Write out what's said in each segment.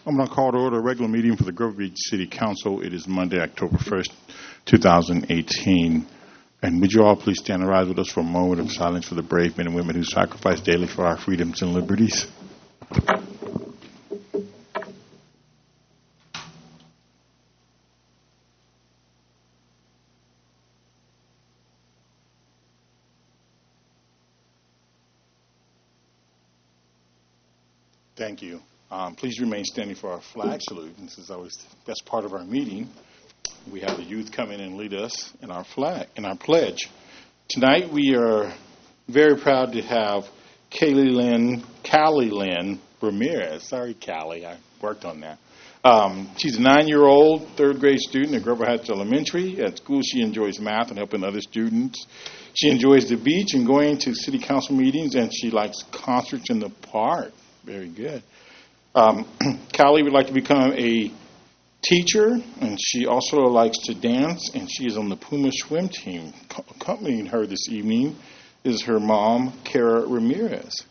I'm going to call to order a regular meeting for the Grover Beach City Council. It is Monday, October 1st, 2018. And would you all please stand and rise with us for a moment of silence for the brave men and women who sacrifice daily for our freedoms and liberties. Thank you. Please remain standing for our flag salute. This is always the best part of our meeting. We have the youth come in and lead us in our flag, in our pledge. Tonight we are very proud to have Callie Lynn Ramirez. Sorry, Callie, I worked on that. She's a 9-year-old third grade student at Grover Heights Elementary. At school, she enjoys math and helping other students. She enjoys the beach and going to city council meetings, and she likes concerts in the park. Very good. Callie would like to become a teacher, and she also likes to dance, and she is on the Puma swim team. Accompanying her this evening is her mom, Kara Ramirez.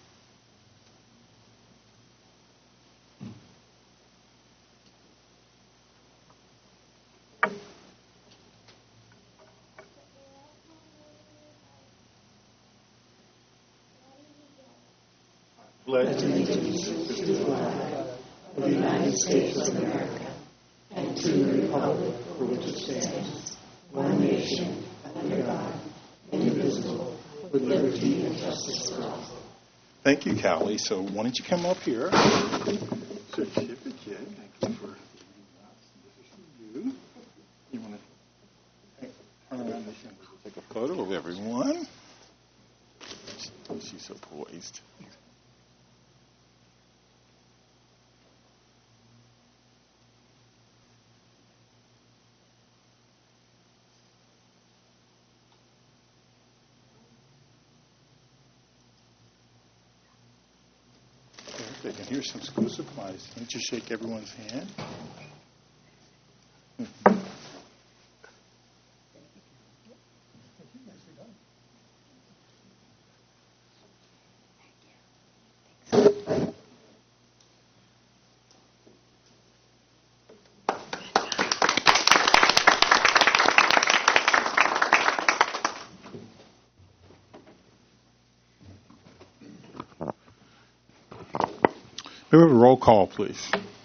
Pledge allegiance to the flag of the United States of America and to the republic for which it stands, one nation, under God, indivisible, with liberty and justice for all. Thank you, Callie. So why don't you come up here? Certificate. Thank you for leading us. This is for you. You want to turn around this and take a photo of everyone? She's so poised. And here's some school supplies. Why don't you shake everyone's hand? May we have a roll call, please?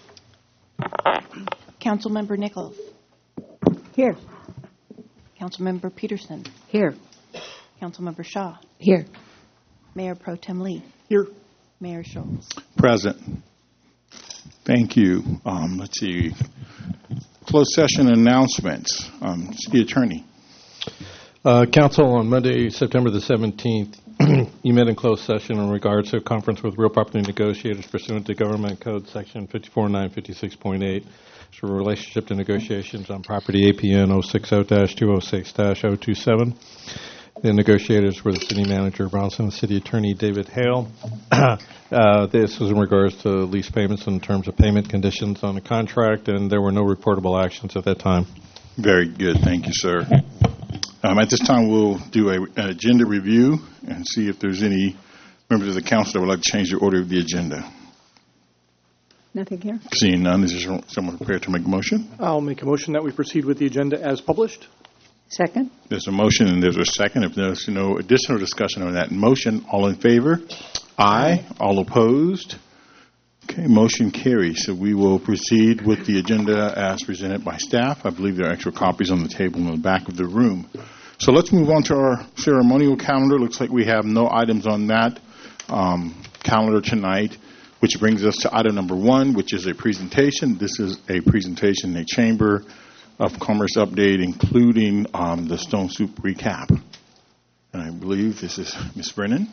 Councilmember Nichols. Here. Councilmember Peterson. Here. Councilmember Shaw. Here. Mayor Pro Tem Lee. Here. Mayor Schultz. Present. Thank you. Let's see. Closed session announcements. City Attorney. Council, on Monday, September the 17th, you met in closed session in regards to a conference with real property negotiators pursuant to Government Code Section 54956.8 for relationship to negotiations on property APN 060-206-027. The negotiators were the city manager, Bronson, and the city attorney, David Hale. This was in regards to lease payments in terms of payment conditions on the contract, and there were no reportable actions at that time. Very good. Thank you, sir. At this time, we'll do an agenda review and see if there's any members of the council that would like to change the order of the agenda. Nothing here. Seeing none, is there someone prepared to make a motion? I'll make a motion that we proceed with the agenda as published. Second. There's a motion and there's a second. If there's no additional discussion on that motion, all in favor? Aye. All opposed? Okay, motion carries. So we will proceed with the agenda as presented by staff. I believe there are extra copies on the table in the back of the room. So let's move on to our ceremonial calendar. Looks like we have no items on that calendar tonight, which brings us to item number 1, which is a presentation. This is a presentation, a Chamber of Commerce update, including the Stone Soup recap. And I believe this is Ms. Brennan.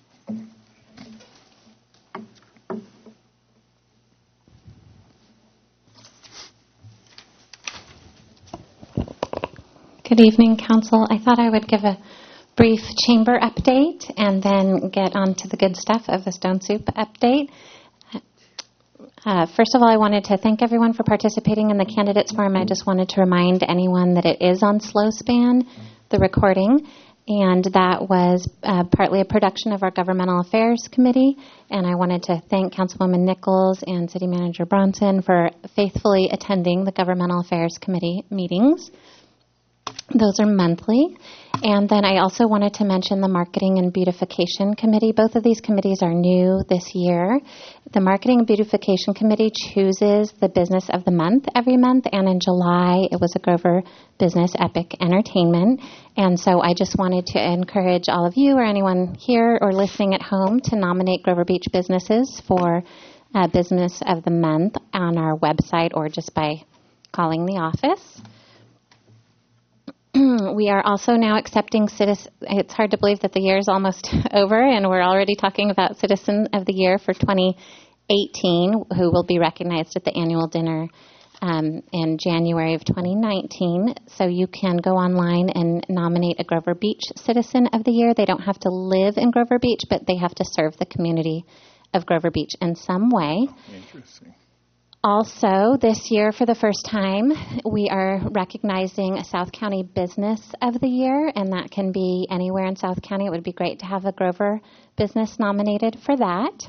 Good evening, Council. I thought I would give a brief chamber update and then get on to the good stuff of the Stone Soup update. First of all, I wanted to thank everyone for participating in the candidates forum. I just wanted to remind anyone that it is on slow span. the recording. And that was partly a production of our Governmental Affairs Committee. And I wanted to thank Councilwoman Nichols and City Manager Bronson for faithfully attending the Governmental Affairs Committee meetings. Those are monthly. And then I also wanted to mention the Marketing and Beautification Committee. Both of these committees are new this year. The Marketing and Beautification Committee chooses the business of the month every month, and in July it was a Grover Business Epic Entertainment. And so I just wanted to encourage all of you or anyone here or listening at home to nominate Grover Beach businesses for Business of the Month on our website or just by calling the office. We are also now accepting it's hard to believe that the year is almost over and we're already talking about Citizen of the Year for 2018, who will be recognized at the annual dinner in January of 2019. So you can go online and nominate a Grover Beach Citizen of the Year. They don't have to live in Grover Beach, but they have to serve the community of Grover Beach in some way. Interesting. Also, this year, for the first time, we are recognizing a South County Business of the Year, and that can be anywhere in South County. It would be great to have a Grover business nominated for that.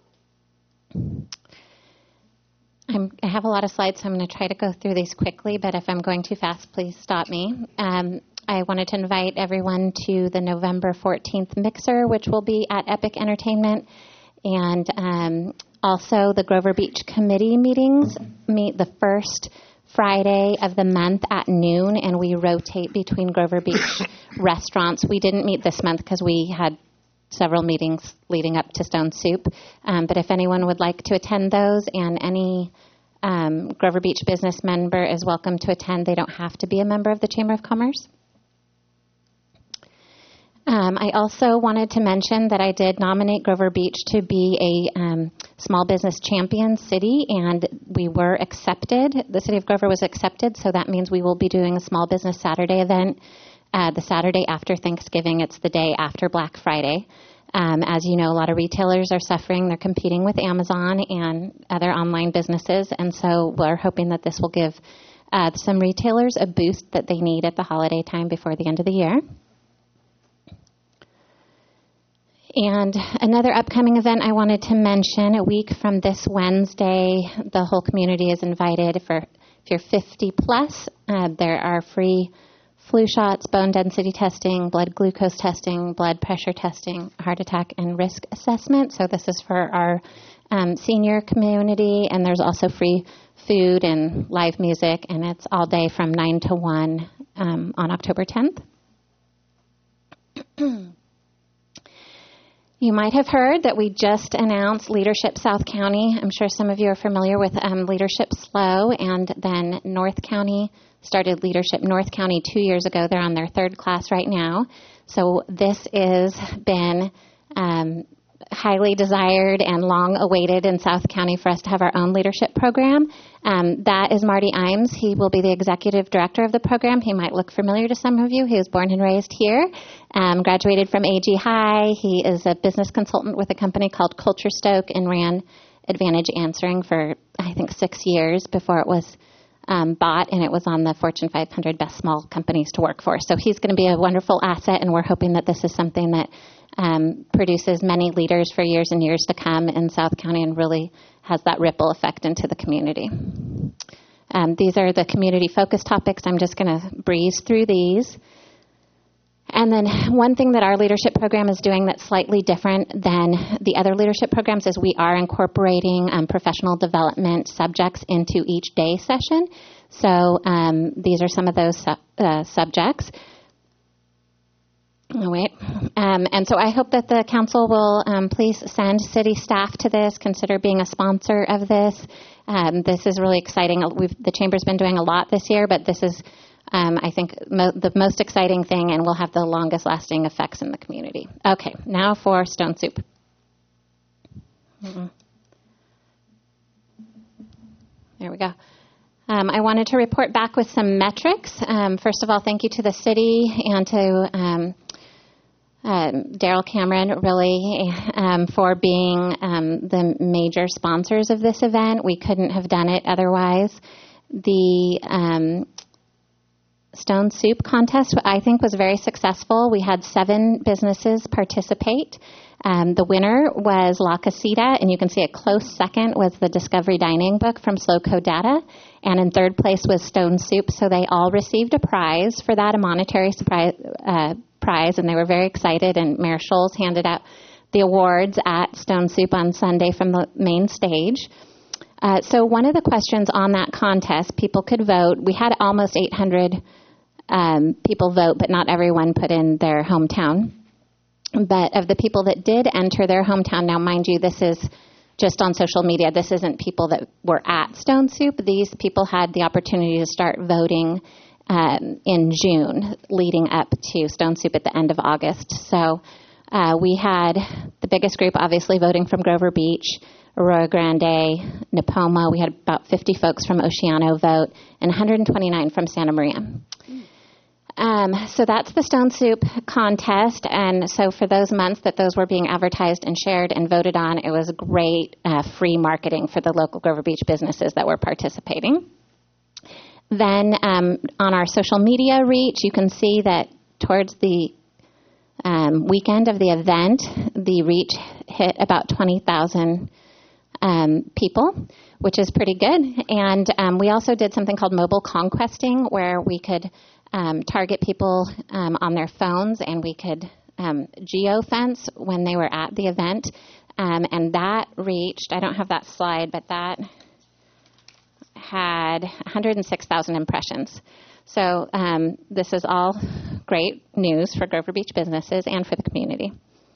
I have a lot of slides, so I'm going to try to go through these quickly, but if I'm going too fast, please stop me. I wanted to invite everyone to the November 14th Mixer, which will be at Epic Entertainment, and also, the Grover Beach Committee meetings meet the first Friday of the month at noon, and we rotate between Grover Beach restaurants. We didn't meet this month because we had several meetings leading up to Stone Soup. But if anyone would like to attend those, and any Grover Beach business member is welcome to attend, they don't have to be a member of the Chamber of Commerce. I also wanted to mention that I did nominate Grover Beach to be a small business champion city, and we were accepted. The city of Grover was accepted, so that means we will be doing a small business Saturday event the Saturday after Thanksgiving. It's the day after Black Friday. As you know, a lot of retailers are suffering. They're competing with Amazon and other online businesses, and so we're hoping that this will give some retailers a boost that they need at the holiday time before the end of the year. And another upcoming event I wanted to mention, a week from this Wednesday, the whole community is invited. If you're 50 plus, there are free flu shots, bone density testing, blood glucose testing, blood pressure testing, heart attack, and risk assessment. So this is for our senior community, and there's also free food and live music, and it's all day from 9 to 1 on October 10th. You might have heard that we just announced Leadership South County. I'm sure some of you are familiar with Leadership SLO, and then North County started Leadership North County 2 years ago. They're on their third class right now. So this has been highly desired and long awaited in South County for us to have our own leadership program. That is Marty Imes. He will be the executive director of the program. He might look familiar to some of you. He was born and raised here, graduated from AG High. He is a business consultant with a company called Culture Stoke and ran Advantage Answering for, I think, 6 years before it was bought, and it was on the Fortune 500 Best Small Companies to Work For. So he's going to be a wonderful asset, and we're hoping that this is something that produces many leaders for years and years to come in South County and really has that ripple effect into the community. These are the community-focused topics. I'm just going to breeze through these. And then one thing that our leadership program is doing that's slightly different than the other leadership programs is we are incorporating professional development subjects into each day session. So these are some of those subjects. Oh, wait. And so I hope that the council will please send city staff to this, consider being a sponsor of this. This is really exciting. The Chamber's been doing a lot this year, but this is, I think, the most exciting thing, and will have the longest lasting effects in the community. Okay, now for Stone Soup. There we go. I wanted to report back with some metrics. First of all, thank you to the city and to Daryl Cameron, really, for being the major sponsors of this event. We couldn't have done it otherwise. The Stone Soup contest, I think, was very successful. We had 7 businesses participate. The winner was La Casita, and you can see a close second was the Discovery Dining book from Slow Code Data, and in third place was Stone Soup. So they all received a prize for that, a monetary prize, and they were very excited, and Mayor Scholes handed out the awards at Stone Soup on Sunday from the main stage. So one of the questions on that contest, people could vote. We had almost 800 people vote, but not everyone put in their hometown. But of the people that did enter their hometown, now mind you, this is just on social media. This isn't people that were at Stone Soup. These people had the opportunity to start voting in June, leading up to Stone Soup at the end of August. So we had the biggest group, obviously, voting from Grover Beach, Arroyo Grande, Nipomo. We had about 50 folks from Oceano vote, and 129 from Santa Maria. So that's the Stone Soup contest, and so for those months that those were being advertised and shared and voted on, it was great free marketing for the local Grover Beach businesses that were participating. Then on our social media reach, you can see that towards the weekend of the event, the reach hit about 20,000 people, which is pretty good. And we also did something called mobile conquesting, where we could target people on their phones, and we could geofence when they were at the event. And that reached, I don't have that slide, but that had 106,000 impressions. So this is all great news for Grover Beach businesses and for the community.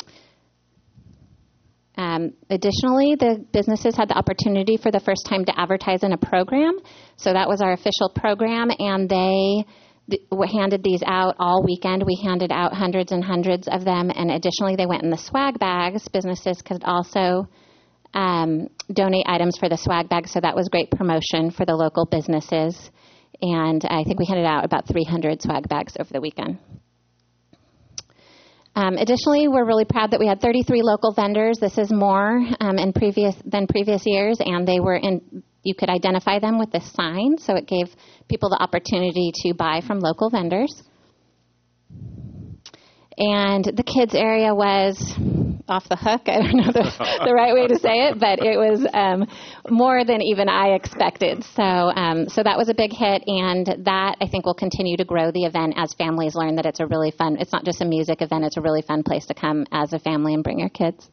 Additionally, the businesses had the opportunity for the first time to advertise in a program. So that was our official program, and they handed these out all weekend. We handed out hundreds and hundreds of them, and additionally, they went in the swag bags. Businesses could also donate items for the swag bags, so that was great promotion for the local businesses. And I think we handed out about 300 swag bags over the weekend. Additionally, we're really proud that we had 33 local vendors. This is more than previous years, and they were in. You could identify them with this sign, so it gave people the opportunity to buy from local vendors. And the kids area was off the hook. I don't know the right way to say it, but it was more than even I expected. So that was a big hit, and that I think will continue to grow the event as families learn that it's a really fun. It's not just a music event; it's a really fun place to come as a family and bring your kids.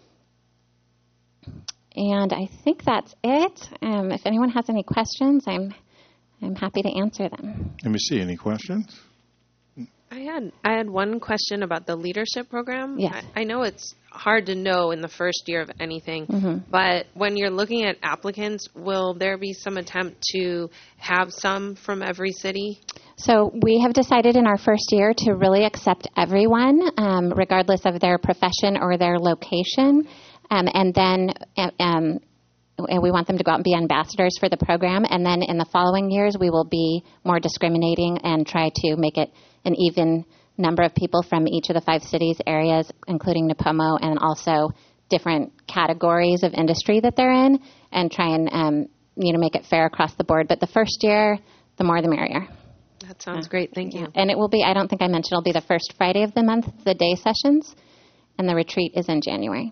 And I think that's it. If anyone has any questions, I'm happy to answer them. Let me see. Any questions? I had one question about the leadership program. Yes. I know it's hard to know in the first year of anything, but when you're looking at applicants, will there be some attempt to have some from every city? So we have decided in our first year to really accept everyone, regardless of their profession or their location. And then we want them to go out and be ambassadors for the program. And then in the following years, we will be more discriminating and try to make it an even number of people from each of the 5 cities areas, including Nipomo, and also different categories of industry that they're in, and try and make it fair across the board. But the first year, the more the merrier. That sounds great. Thank you. And it will be, I don't think I mentioned, it'll be the first Friday of the month, the day sessions, and the retreat is in January.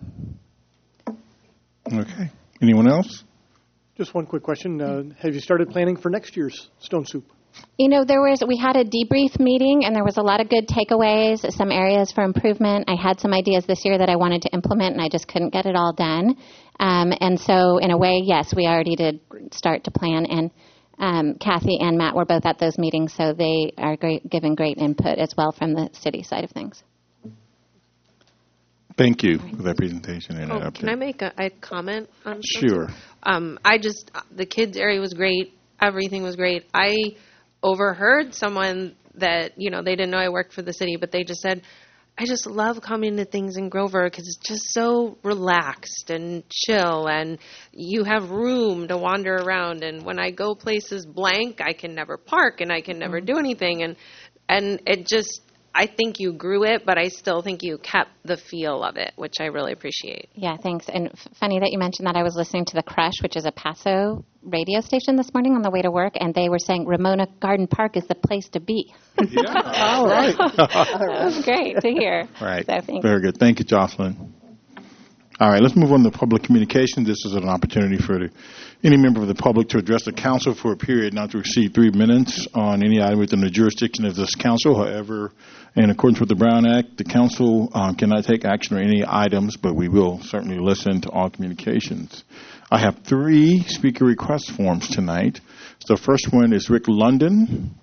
Okay. Anyone else? Just one quick question. Have you started planning for next year's Stone Soup? We had a debrief meeting, and there was a lot of good takeaways, some areas for improvement. I had some ideas this year that I wanted to implement, and I just couldn't get it all done. And so, in a way, yes, we already did start to plan. And Kathy and Matt were both at those meetings, so they are giving great input as well from the city side of things. Thank you for that presentation and that update. Can I make a comment on something? Sure. The kids area was great. Everything was great. I overheard someone that, they didn't know I worked for the city, but they just said, I just love coming to things in Grover because it's just so relaxed and chill, and you have room to wander around. And when I go places blank, I can never park and I can never do anything. And it just, I think you grew it, but I still think you kept the feel of it, which I really appreciate. Yeah, thanks. And funny that you mentioned that. I was listening to The Crush, which is a Paso radio station this morning on the way to work, and they were saying Ramona Garden Park is the place to be. Yeah. All right. That was great to hear. Right. So thanks. Very good. Thank you, Jocelyn. All right, let's move on to public communication. This is an opportunity for any member of the public to address the council for a period not to exceed 3 minutes on any item within the jurisdiction of this council. However, in accordance with the Brown Act, the council cannot take action on any items, but we will certainly listen to all communications. I have 3 speaker request forms tonight. So the first one is Rick London.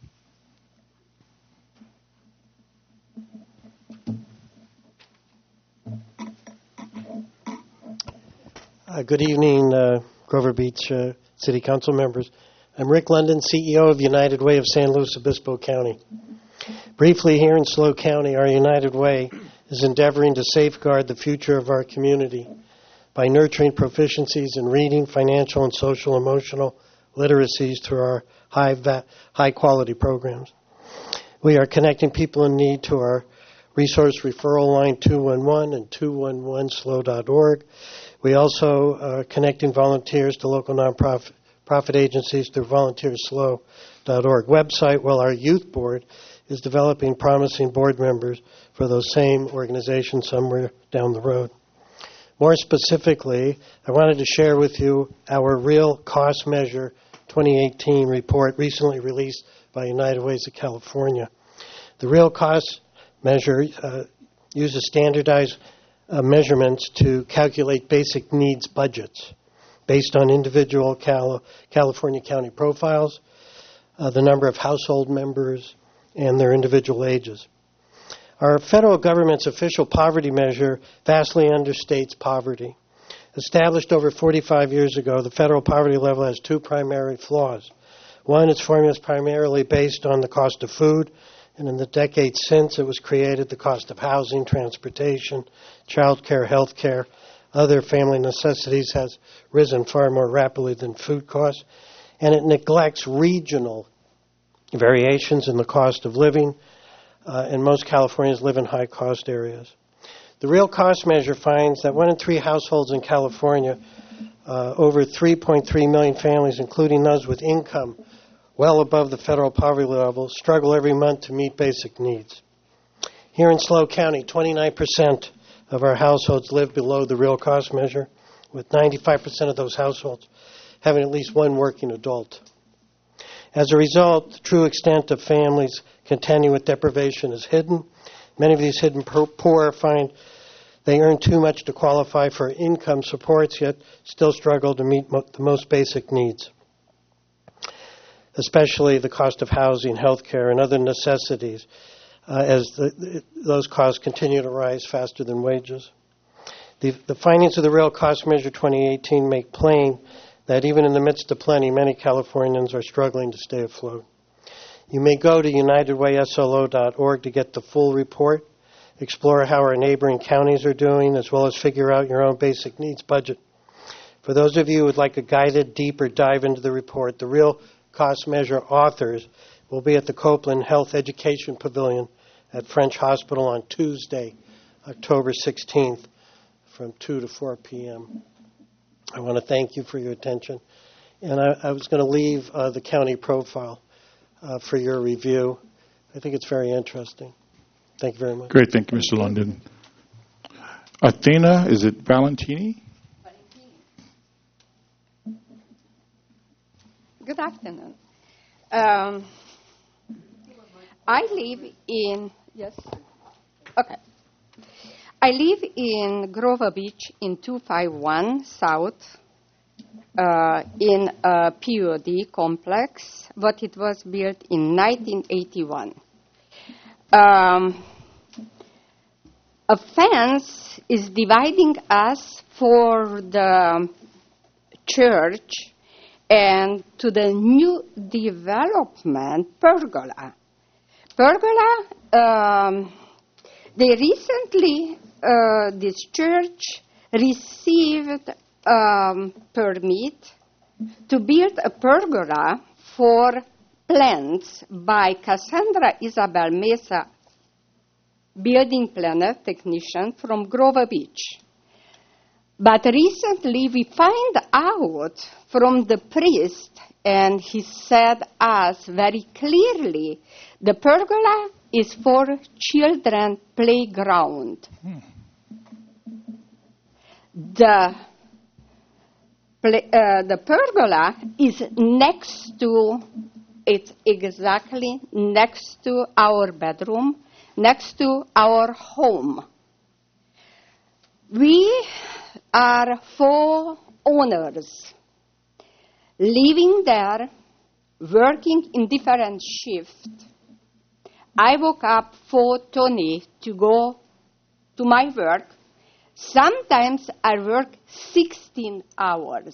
Good evening, Grover Beach City Council members. I'm Rick London, CEO of United Way of San Luis Obispo County. Briefly, here in SLO County, our United Way is endeavoring to safeguard the future of our community by nurturing proficiencies in reading, financial, and social emotional literacies through our high-quality programs. We are connecting people in need to our resource referral line 211 and 211slo.org. We also are connecting volunteers to local nonprofit agencies through volunteerslo.org website, while our youth board is developing promising board members for those same organizations somewhere down the road. More specifically, I wanted to share with you our Real Cost Measure 2018 report recently released by United Ways of California. The Real Cost Measure uses standardized measurements to calculate basic needs budgets based on individual California county profiles, the number of household members, and their individual ages. Our federal government's official poverty measure vastly understates poverty. Established over 45 years ago, the federal poverty level has 2 primary flaws. One, its formula is primarily based on the cost of food, and in the decades since it was created, the cost of housing, transportation, child care, health care, other family necessities has risen far more rapidly than food costs, and it neglects regional variations in the cost of living, and most Californians live in high-cost areas. The Real Cost Measure finds that 1 in 3 households in California, over 3.3 million families, including those with income well above the federal poverty level, struggle every month to meet basic needs. Here in SLO County, 29% of our households live below the Real Cost Measure, with 95% of those households having at least one working adult. As a result, the true extent of families contending with deprivation is hidden. Many of these hidden poor find they earn too much to qualify for income supports, yet still struggle to meet the most basic needs, especially the cost of housing, health care, and other necessities, as those costs continue to rise faster than wages. The findings of the Real Cost Measure 2018 make plain that even in the midst of plenty, many Californians are struggling to stay afloat. You may go to unitedwayslo.org to get the full report, explore how our neighboring counties are doing, as well as figure out your own basic needs budget. For those of you who would like a guided, deeper dive into the report, the Real Cost Measure authors will be at the Copeland Health Education Pavilion at French Hospital on Tuesday, October 16th, from 2 to 4 p.m. I want to thank you for your attention. And I was going to leave the county profile for your review. I think it's very interesting. Thank you very much. Great. Thank you, Mr. London. Athena, is it Valentini? Good afternoon. I live in, yes? Okay. I live in Grover Beach in 251 South in a POD complex, but it was built in 1981. A fence is dividing us for the church and to the new development, Pergola. Pergola, they recently, this church received permit to build a pergola for plants by Cassandra Isabel Mesa building planner technician from Grover Beach. But recently we find out from the priest, and he said us very clearly, the pergola is for children playground. The pergola is it's exactly next to our bedroom, next to our home. We are 4 owners living there, working in different shifts. I woke up 4:20 to go to my work. Sometimes I work 16 hours.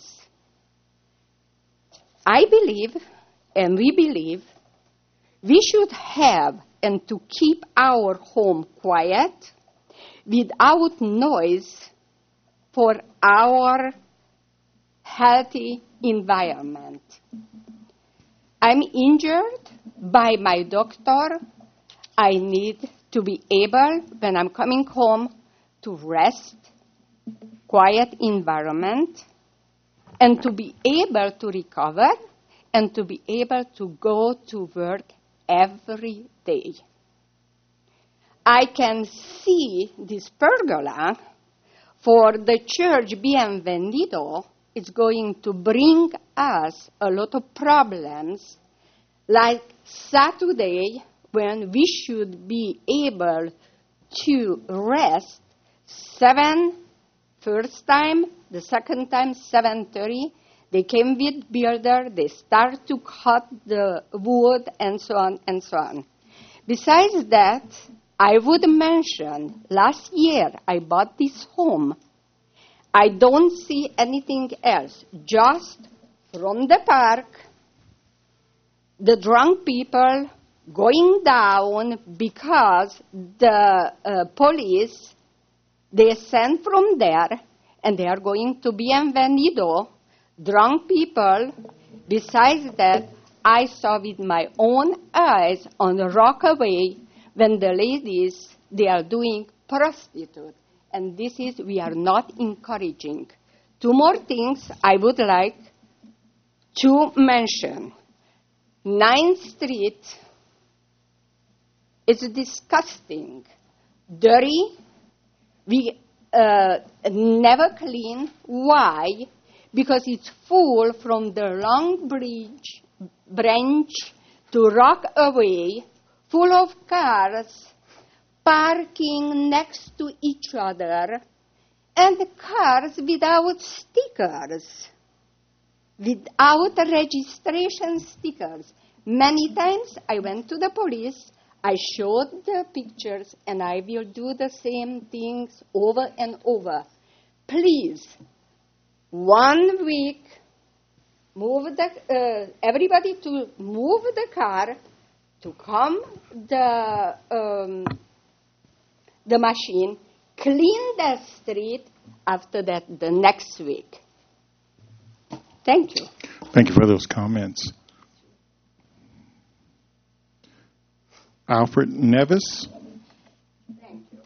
I believe, and we believe, we should have and to keep our home quiet without noise for our healthy environment. I'm injured by my doctor. I need to be able, when I'm coming home, to rest, quiet environment, and to be able to recover, and to be able to go to work every day. I can see this pergola for the church Bienvenido is going to bring us a lot of problems, like Saturday, when we should be able to rest 7 first time, the second time 7:30. They came with builder, they start to cut the wood, and so on and so on. Besides that, I would mention, last year I bought this home. I don't see anything else, just from the park, the drunk people going down because the police, they sent from there, and they are going to Bienvenido, drunk people. Besides that, I saw with my own eyes on Rockaway when the ladies, they are doing prostitute. And this is, we are not encouraging. 2 more things I would like to mention. 9th Street is disgusting, dirty. We never clean. Why? Because it's full from the Long Branch to Rockaway, full of cars parking next to each other, and cars without stickers, without registration stickers. Many times I went to the police, I showed the pictures, and I will do the same things over and over. Please, 1 week, move everybody to move the car, to come the machine, clean the street, after that the next week. Thank you. Thank you for those comments. Alfred Nevis. Thank you.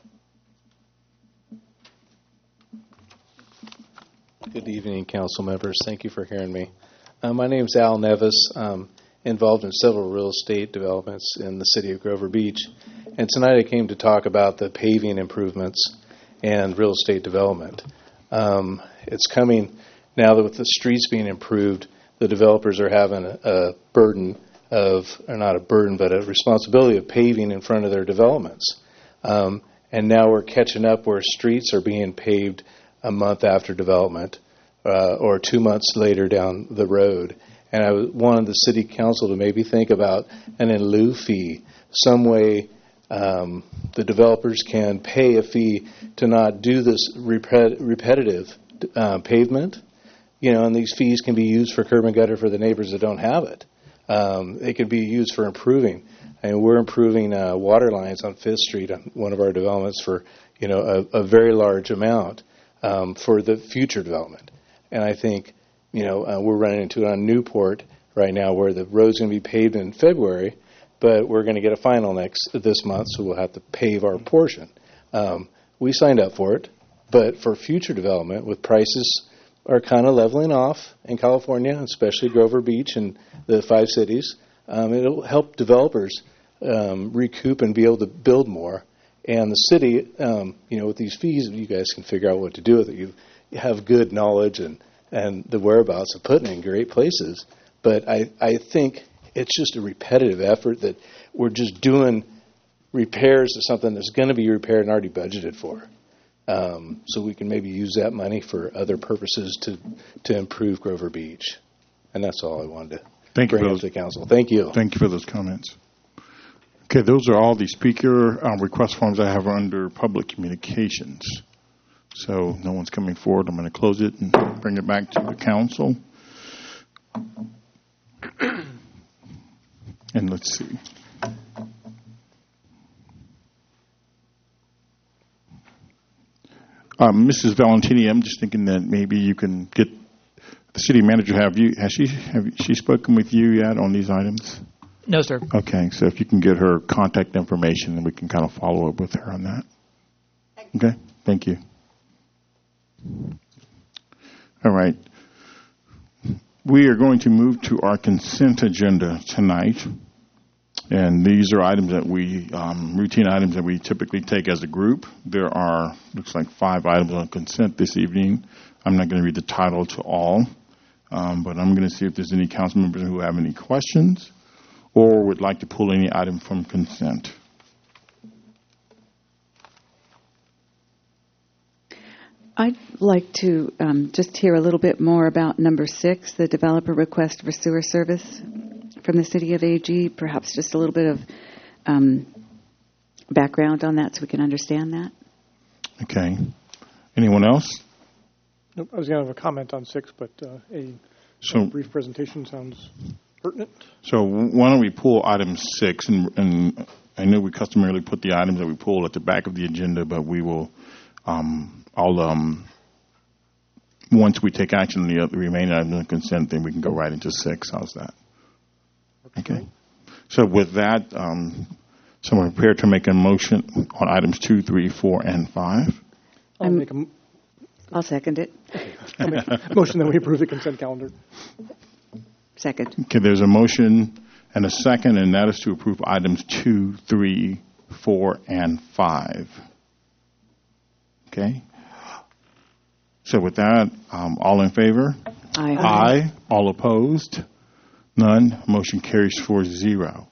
Good evening, council members. Thank you for hearing me. My name is Al Nevis. I'm involved in several real estate developments in the city of Grover Beach. And tonight I came to talk about the paving improvements and real estate development. It's coming now that with the streets being improved, the developers are having a burden of, or not a burden, but a responsibility of paving in front of their developments. And now we're catching up where streets are being paved a month after development or 2 months later down the road. And I wanted the city council to maybe think about an in lieu fee, some way the developers can pay a fee to not do this repetitive pavement. You know, and these fees can be used for curb and gutter for the neighbors that don't have it. They could be used for improving. And we're improving water lines on 5th Street on one of our developments for, you know, a very large amount for the future development. And I think, you know, we're running into it on Newport right now where the road's going to be paved in February, but we're going to get a final this month, so we'll have to pave our portion. We signed up for it, but for future development, with prices are kind of leveling off in California, especially Grover Beach and the 5 cities, it'll help developers recoup and be able to build more. And the city, with these fees, you guys can figure out what to do with it. You have good knowledge and the whereabouts of putting it in great places. But I think it's just a repetitive effort that we're just doing repairs to something that's going to be repaired and already budgeted for. So we can maybe use that money for other purposes to improve Grover Beach. And that's all I wanted to bring up to the council. Thank you. Thank you for those comments. Okay, those are all the speaker request forms I have under public communications. So no one's coming forward. I'm going to close it and bring it back to the council. And let's see. Mrs. Valentini, I'm just thinking that maybe you can get the city manager. Has she spoken with you yet on these items? No, sir. Okay, so if you can get her contact information, then we can kind of follow up with her on that. Okay, thank you. All right. We are going to move to our consent agenda tonight. And these are items that routine items that we typically take as a group. There are, looks like 5 items on consent this evening. I'm not going to read the title to all, but I'm going to see if there's any council members who have any questions or would like to pull any item from consent. I'd like to just hear a little bit more about number 6, the developer request for sewer service from the City of AG. Perhaps just a little bit of background on that so we can understand that. Okay. Anyone else? Nope, I was going to have a comment on 6, but a brief presentation sounds pertinent. So why don't we pull item 6, and I know we customarily put the items that we pull at the back of the agenda, but we will, once we take action on the remaining items on consent, then we can go right into 6. How's that? Okay. So with that, someone prepared to make a motion on items 2, 3, 4, and 5? I'll second it. I'll make a motion that we approve the consent calendar. Second. Okay, there's a motion and a second, and that is to approve items 2, 3, 4, and 5. Okay. So with that, all in favor? Aye. Aye. All opposed? None. Motion carries 4-0.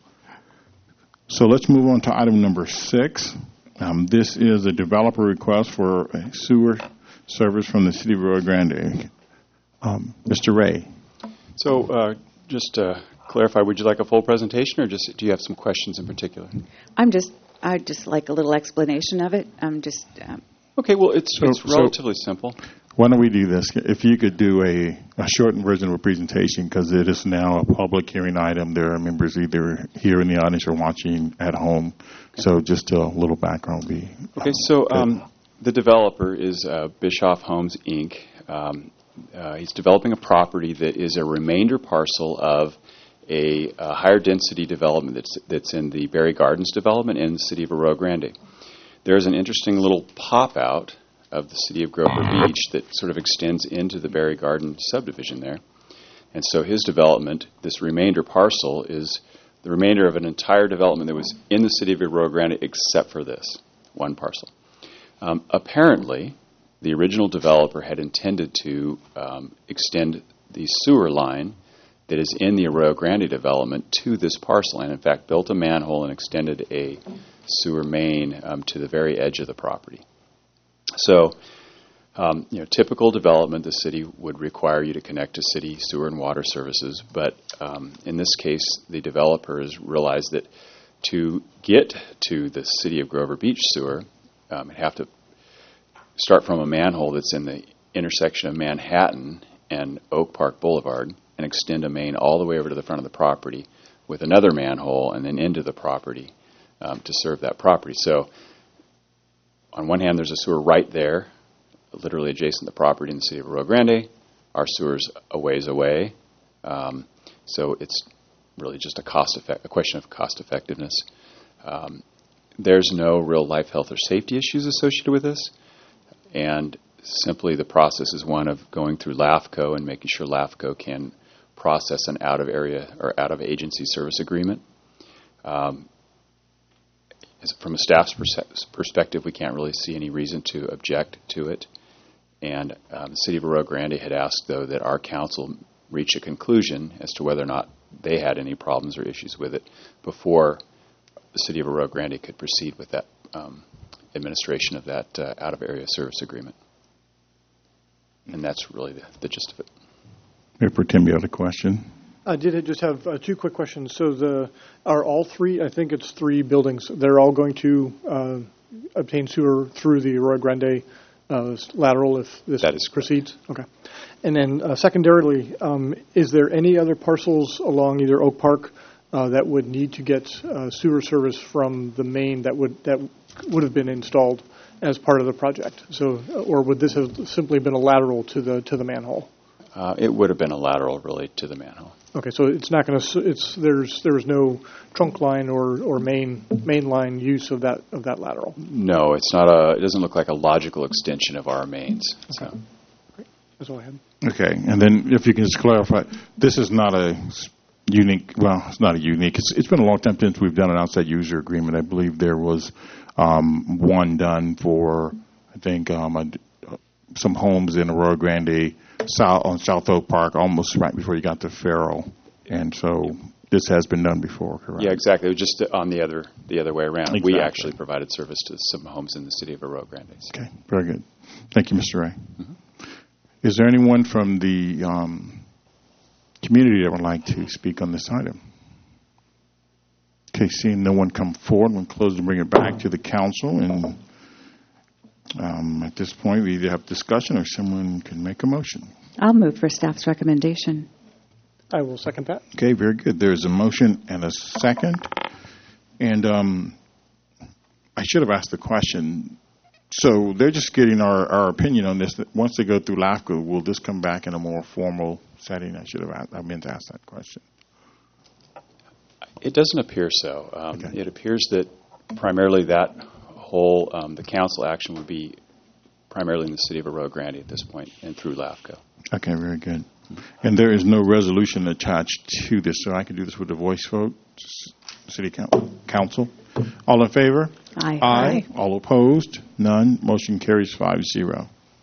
So let's move on to item number 6. This is a developer request for a sewer service from the City of Rio Grande. Mr. Ray. So just to clarify, would you like a full presentation or just do you have some questions in particular? I'd just like a little explanation of it. Okay, well, it's relatively simple. Why don't we do this? If you could do a shortened version of a presentation, because it is now a public hearing item. There are members either here in the audience or watching at home. So just a little background would be okay, so the developer is Bischoff Homes, Inc. He's developing a property that is a remainder parcel of a higher density development that's in the Berry Gardens development in the city of Rio Grande. There's an interesting little pop-out of the city of Grover Beach that sort of extends into the Berry Garden subdivision there. And so his development, this remainder parcel, is the remainder of an entire development that was in the city of Rio Grande except for this one parcel. Apparently, the original developer had intended to extend the sewer line that is in the Rio Grande development to this parcel, and in fact built a manhole and extended a sewer main to the very edge of the property. So, typical development, the city would require you to connect to city sewer and water services, but in this case, the developer has realized that to get to the city of Grover Beach sewer, you'd have to start from a manhole that's in the intersection of Manhattan and Oak Park Boulevard and extend a main all the way over to the front of the property with another manhole and then into the property to serve that property. So on one hand, there's a sewer right there, literally adjacent to the property in the city of Rio Grande. Our sewer's a ways away. So it's really just a question of cost effectiveness. There's no real life, health, or safety issues associated with this, and simply the process is one of going through LAFCO and making sure LAFCO can process an out-of-area or out-of-agency service agreement. From a staff's perspective, we can't really see any reason to object to it. And the City of Rio Grande had asked, though, that our council reach a conclusion as to whether or not they had any problems or issues with it before the City of Rio Grande could proceed with that administration of that out-of-area service agreement. And that's really the gist of it. Mayor Pro Tem, you had a question? I did just have two quick questions. So are all three, I think it's 3 buildings, they're all going to obtain sewer through the Rio Grande lateral if this proceeds? Okay. And then secondarily, is there any other parcels along either Oak Park that would need to get sewer service from the main that would have been installed as part of the project? So, or would this have simply been a lateral to the manhole? It would have been a lateral, really, to the manhole. Okay, so it's not going to. There's no trunk line or main line use of that lateral. No, it's not It doesn't look like a logical extension of our mains. Okay. So. Great. That's all I had. Okay, and then if you can just clarify, this is not a unique. Well, it's not a unique. It's been a long time since we've done an outside user agreement. I believe there was one done for, I think, some homes in Rio Grande on South Oak Park, almost right before you got to Farrell, and so this has been done before, correct? Yeah, exactly. It was just on the other way around. Exactly. We actually provided service to some homes in the city of Rio Grande. Okay, very good. Thank you, Mr. Ray. Mm-hmm. Is there anyone from the community that would like to speak on this item? Okay, seeing no one come forward, we'll close and bring it back to the council. And at this point, we either have discussion or someone can make a motion. I'll move for staff's recommendation. I will second that. Okay, very good. There's a motion and a second. And I should have asked the question. So they're just getting our opinion on this. That once they go through LAFCO, will this come back in a more formal setting? I meant to ask that question. It doesn't appear so. Okay. It appears that primarily that whole the council action would be primarily in the city of Rio Grande at this point and through LAFCO. Okay, very good. And there is no resolution attached to this, so I can do this with a voice vote. City Council. All in favor? Aye. Aye. All opposed? None. Motion carries 5-0.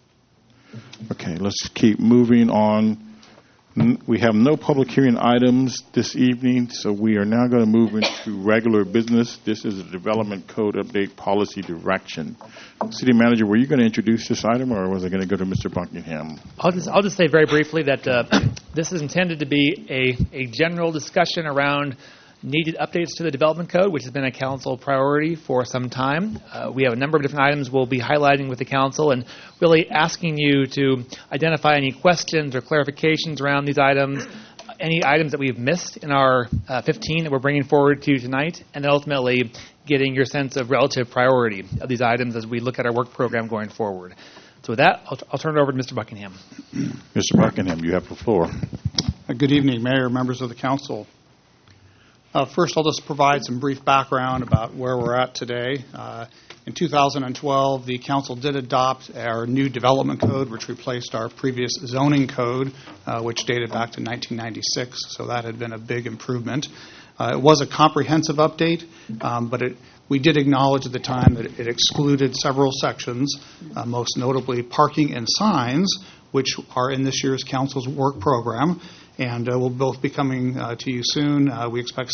Okay, let's keep moving on. We have no public hearing items this evening, so we are now going to move into regular business. This is a development code update policy direction. City Manager, were you going to introduce this item, or was it going to go to Mr. Buckingham? I'll just say very briefly that this is intended to be a general discussion around needed updates to the development code, which has been a council priority for some time. We have a number of different items we'll be highlighting with the council and really asking you to identify any questions or clarifications around these items, any items that we've missed in our 15 that we're bringing forward to you tonight, and then ultimately getting your sense of relative priority of these items as we look at our work program going forward. So with that, I'll turn it over to Mr. Buckingham. Mr. Buckingham, you have the floor. Good evening, Mayor, members of the council. First, I'll just provide some brief background about where we're at today. In 2012, the council did adopt our new development code, which replaced our previous zoning code, which dated back to 1996, so that had been a big improvement. It was a comprehensive update, but we did acknowledge at the time that it excluded several sections, most notably parking and signs, which are in this year's council's work program. And we'll both be coming to you soon. We expect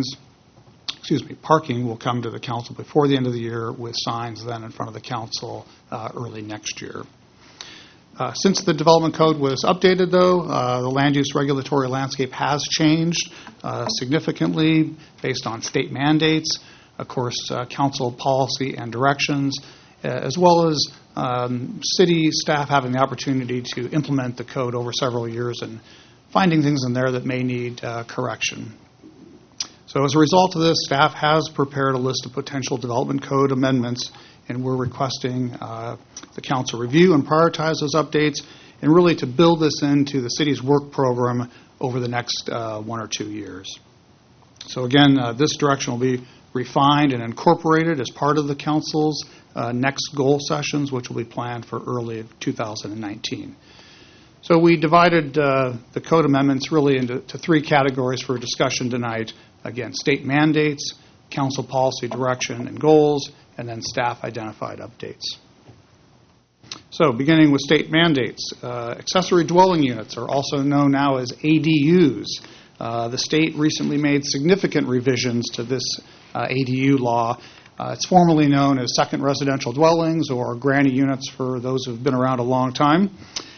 parking will come to the council before the end of the year, with signs then in front of the council early next year. Since the development code was updated, though, the land use regulatory landscape has changed significantly based on state mandates, of course, council policy and directions, as well as city staff having the opportunity to implement the code over several years and finding things in there that may need correction. So as a result of this, staff has prepared a list of potential development code amendments, and we're requesting the council review and prioritize those updates, and really to build this into the city's work program over the next 1 or 2 years. So again, this direction will be refined and incorporated as part of the council's next goal sessions, which will be planned for early 2019. So we divided the code amendments really into three categories for discussion tonight. Again, state mandates, council policy direction and goals, and then staff identified updates. So beginning with state mandates, accessory dwelling units are also known now as ADUs. The state recently made significant revisions to this ADU law. It's formerly known as second residential dwellings, or granny units for those who have been around a long time.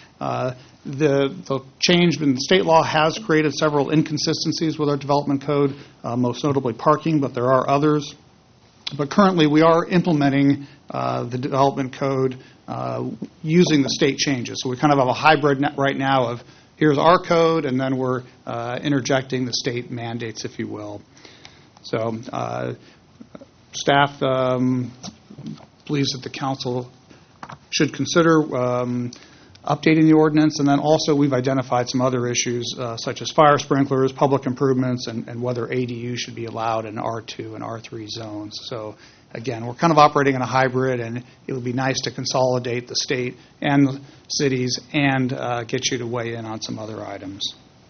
The change in state law has created several inconsistencies with our development code, most notably parking, but there are others. But currently we are implementing the development code using the state changes. So we kind of have a hybrid right now of here's our code, and then we're interjecting the state mandates, if you will. So staff believes that the council should consider updating the ordinance, and then also we've identified some other issues such as fire sprinklers, public improvements, and whether ADU should be allowed in R2 and R3 zones. So again, we're kind of operating in a hybrid, and it would be nice to consolidate the state and the cities and get you to weigh in on some other items.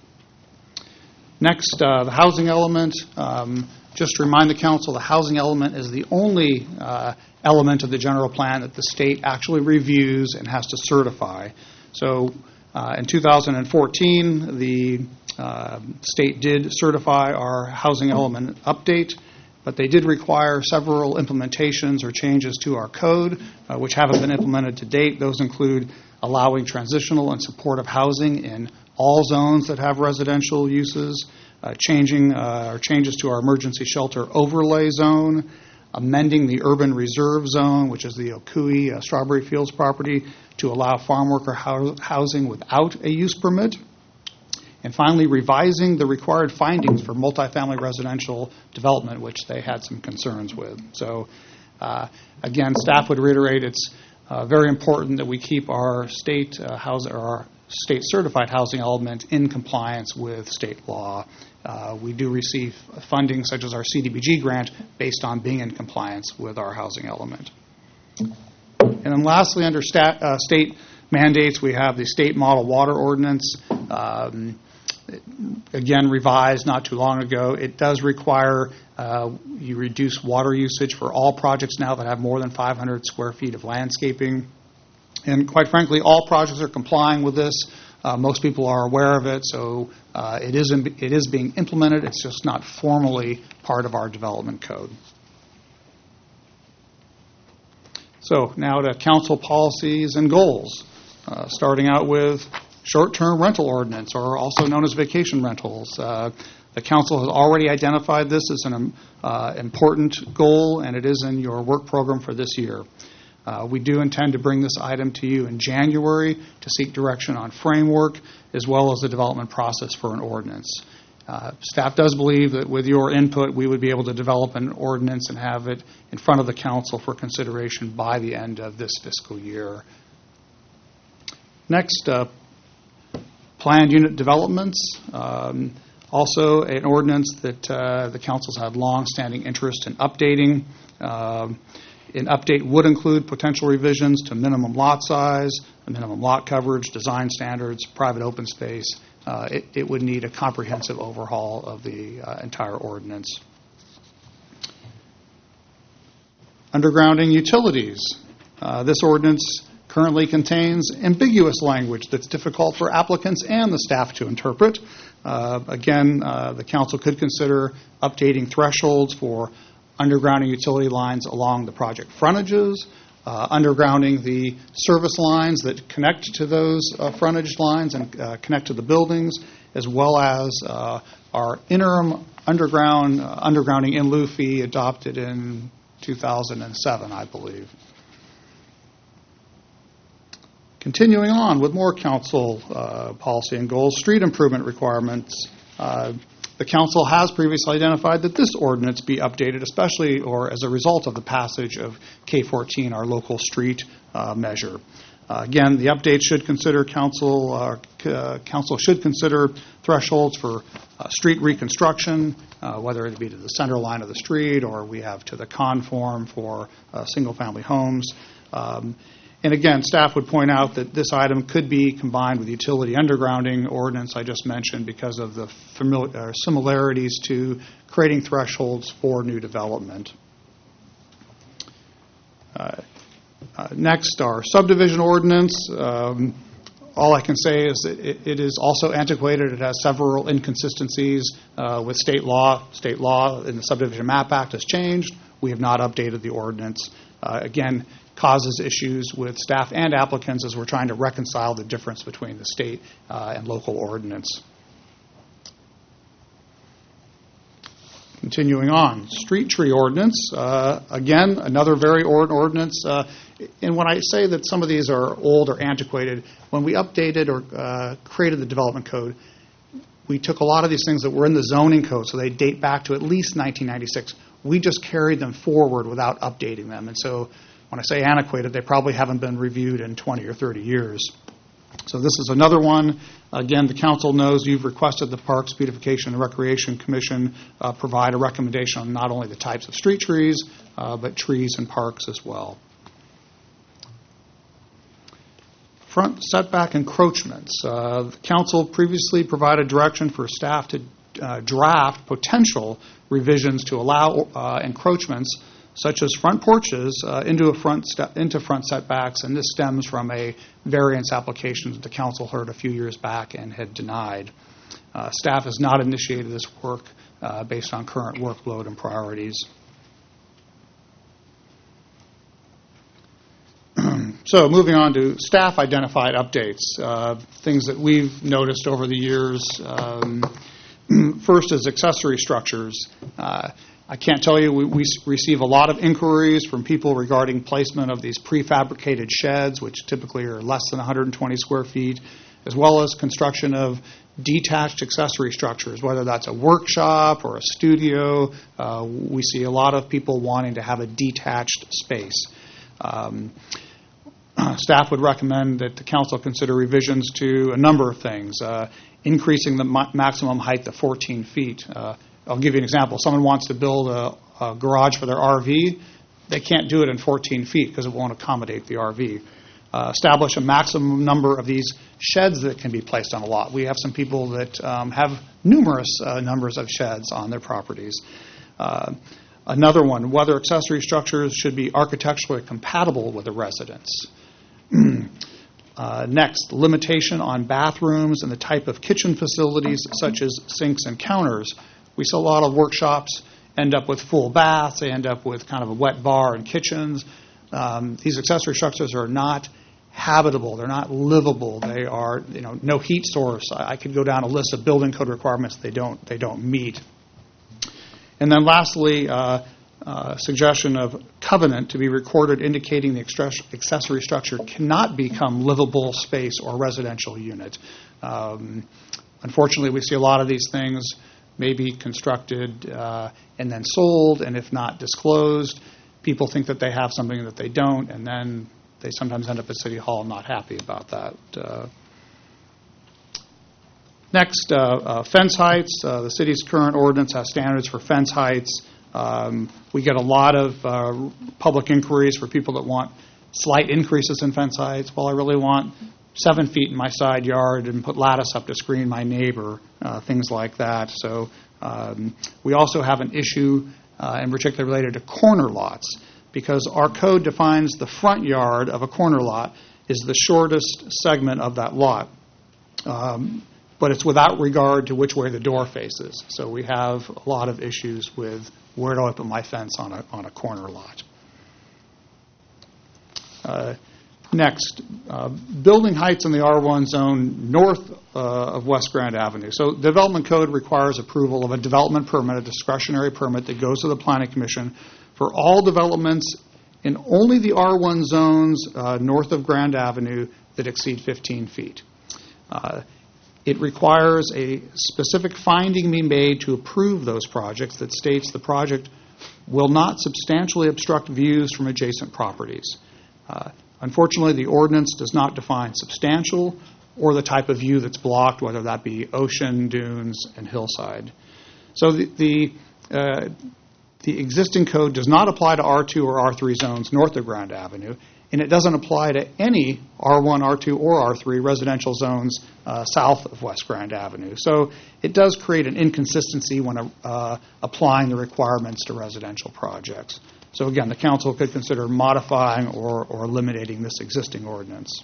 Next, the housing element. Just to remind the council, the housing element is the only element of the general plan that the state actually reviews and has to certify. So in 2014, the state did certify our housing element update, but they did require several implementations or changes to our code, which haven't been implemented to date. Those include allowing transitional and supportive housing in all zones that have residential uses, changes to our emergency shelter overlay zone, amending the urban reserve zone, which is the Okui Strawberry Fields property, to allow farm worker housing without a use permit, and finally revising the required findings for multifamily residential development, which they had some concerns with. So again, staff would reiterate it's very important that we keep our state our state certified housing element in compliance with state law. We do receive funding such as our CDBG grant based on being in compliance with our housing element. And then lastly, under state mandates, we have the state model water ordinance, again revised not too long ago. It does require you reduce water usage for all projects now that have more than 500 square feet of landscaping. And quite frankly, all projects are complying with this. Most people are aware of it, so it is being implemented. It's just not formally part of our development code. So now to council policies and goals, starting out with short-term rental ordinance, or also known as vacation rentals. The council has already identified this as an important goal, and it is in your work program for this year. We do intend to bring this item to you in January to seek direction on framework as well as the development process for an ordinance. Staff does believe that with your input, we would be able to develop an ordinance and have it in front of the council for consideration by the end of this fiscal year. Next, planned unit developments. Also, an ordinance that the council's had long-standing interest in updating. An update would include potential revisions to minimum lot size, minimum lot coverage, design standards, private open space. It would need a comprehensive overhaul of the entire ordinance. Undergrounding utilities. This ordinance currently contains ambiguous language that's difficult for applicants and the staff to interpret. Again, the council could consider updating thresholds for undergrounding utility lines along the project frontages, undergrounding the service lines that connect to those frontage lines and connect to the buildings, as well as our interim undergrounding in lieu fee adopted in 2007, I believe. Continuing on with more council policy and goals, street improvement requirements. The The council has previously identified that this ordinance be updated, especially or as a result of the passage of K14, our local street measure. Again, the update should consider council should consider thresholds for street reconstruction, whether it be to the center line of the street or we have to the conform for single-family homes. And again, staff would point out that this item could be combined with the utility undergrounding ordinance I just mentioned because of the similarities to creating thresholds for new development. Next, our subdivision ordinance. All I can say is that it is also antiquated. It has several inconsistencies with state law. State law in the Subdivision Map Act has changed. We have not updated the ordinance. Again, causes issues with staff and applicants as we're trying to reconcile the difference between the state and local ordinance. Continuing on, street tree ordinance. Again, another very old ordinance. And when I say that some of these are old or antiquated, when we updated or created the development code, we took a lot of these things that were in the zoning code, so they date back to at least 1996. We just carried them forward without updating them. And so when I say antiquated, they probably haven't been reviewed in 20 or 30 years. So this is another one. Again, the council knows you've requested the Parks, Beautification, and Recreation Commission provide a recommendation on not only the types of street trees, but trees and parks as well. Front setback encroachments. The council previously provided direction for staff to draft potential revisions to allow encroachments such as front porches into front setbacks, and this stems from a variance application that the council heard a few years back and had denied. Staff has not initiated this work based on current workload and priorities. So moving on to staff identified updates, things that we've noticed over the years. First is accessory structures. I can't tell you, we receive a lot of inquiries from people regarding placement of these prefabricated sheds, which typically are less than 120 square feet, as well as construction of detached accessory structures, whether that's a workshop or a studio. We see a lot of people wanting to have a detached space. Staff would recommend that the council consider revisions to a number of things, increasing the maximum height to 14 feet. I'll give you an example. Someone wants to build a garage for their RV. They can't do it in 14 feet because it won't accommodate the RV. Establish a maximum number of these sheds that can be placed on a lot. We have some people that have numerous numbers of sheds on their properties. Another one, whether accessory structures should be architecturally compatible with a residence. Next, limitation on bathrooms and the type of kitchen facilities such as sinks and counters. We see a lot of workshops end up with full baths. They end up with kind of a wet bar and kitchens. These accessory structures are not habitable. They're not livable. They are, no heat source. I could go down a list of building code requirements they don't meet. And then lastly, suggestion of covenant to be recorded indicating the accessory structure cannot become livable space or residential unit. Unfortunately, we see a lot of these things may be constructed and then sold, and if not disclosed, people think that they have something that they don't, and then they sometimes end up at City Hall not happy about that. Next, fence heights. The city's current ordinance has standards for fence heights. We get a lot of public inquiries for people that want slight increases in fence heights. Well, I really want 7 feet in my side yard and put lattice up to screen my neighbor, things like that. So we also have an issue in particular related to corner lots, because our code defines the front yard of a corner lot is the shortest segment of that lot. But it's without regard to which way the door faces. So we have a lot of issues with where do I put my fence on a corner lot. Next, building heights in the R1 zone north of West Grand Avenue. So the Development Code requires approval of a development permit, a discretionary permit that goes to the Planning Commission for all developments in only the R1 zones north of Grand Avenue that exceed 15 feet. It requires a specific finding be made to approve those projects that states the project will not substantially obstruct views from adjacent properties. Unfortunately, the ordinance does not define substantial or the type of view that's blocked, whether that be ocean, dunes, and hillside. So the existing code does not apply to R2 or R3 zones north of Grand Avenue, and it doesn't apply to any R1, R2, or R3 residential zones south of West Grand Avenue. So it does create an inconsistency when applying the requirements to residential projects. So again, the council could consider modifying or eliminating this existing ordinance.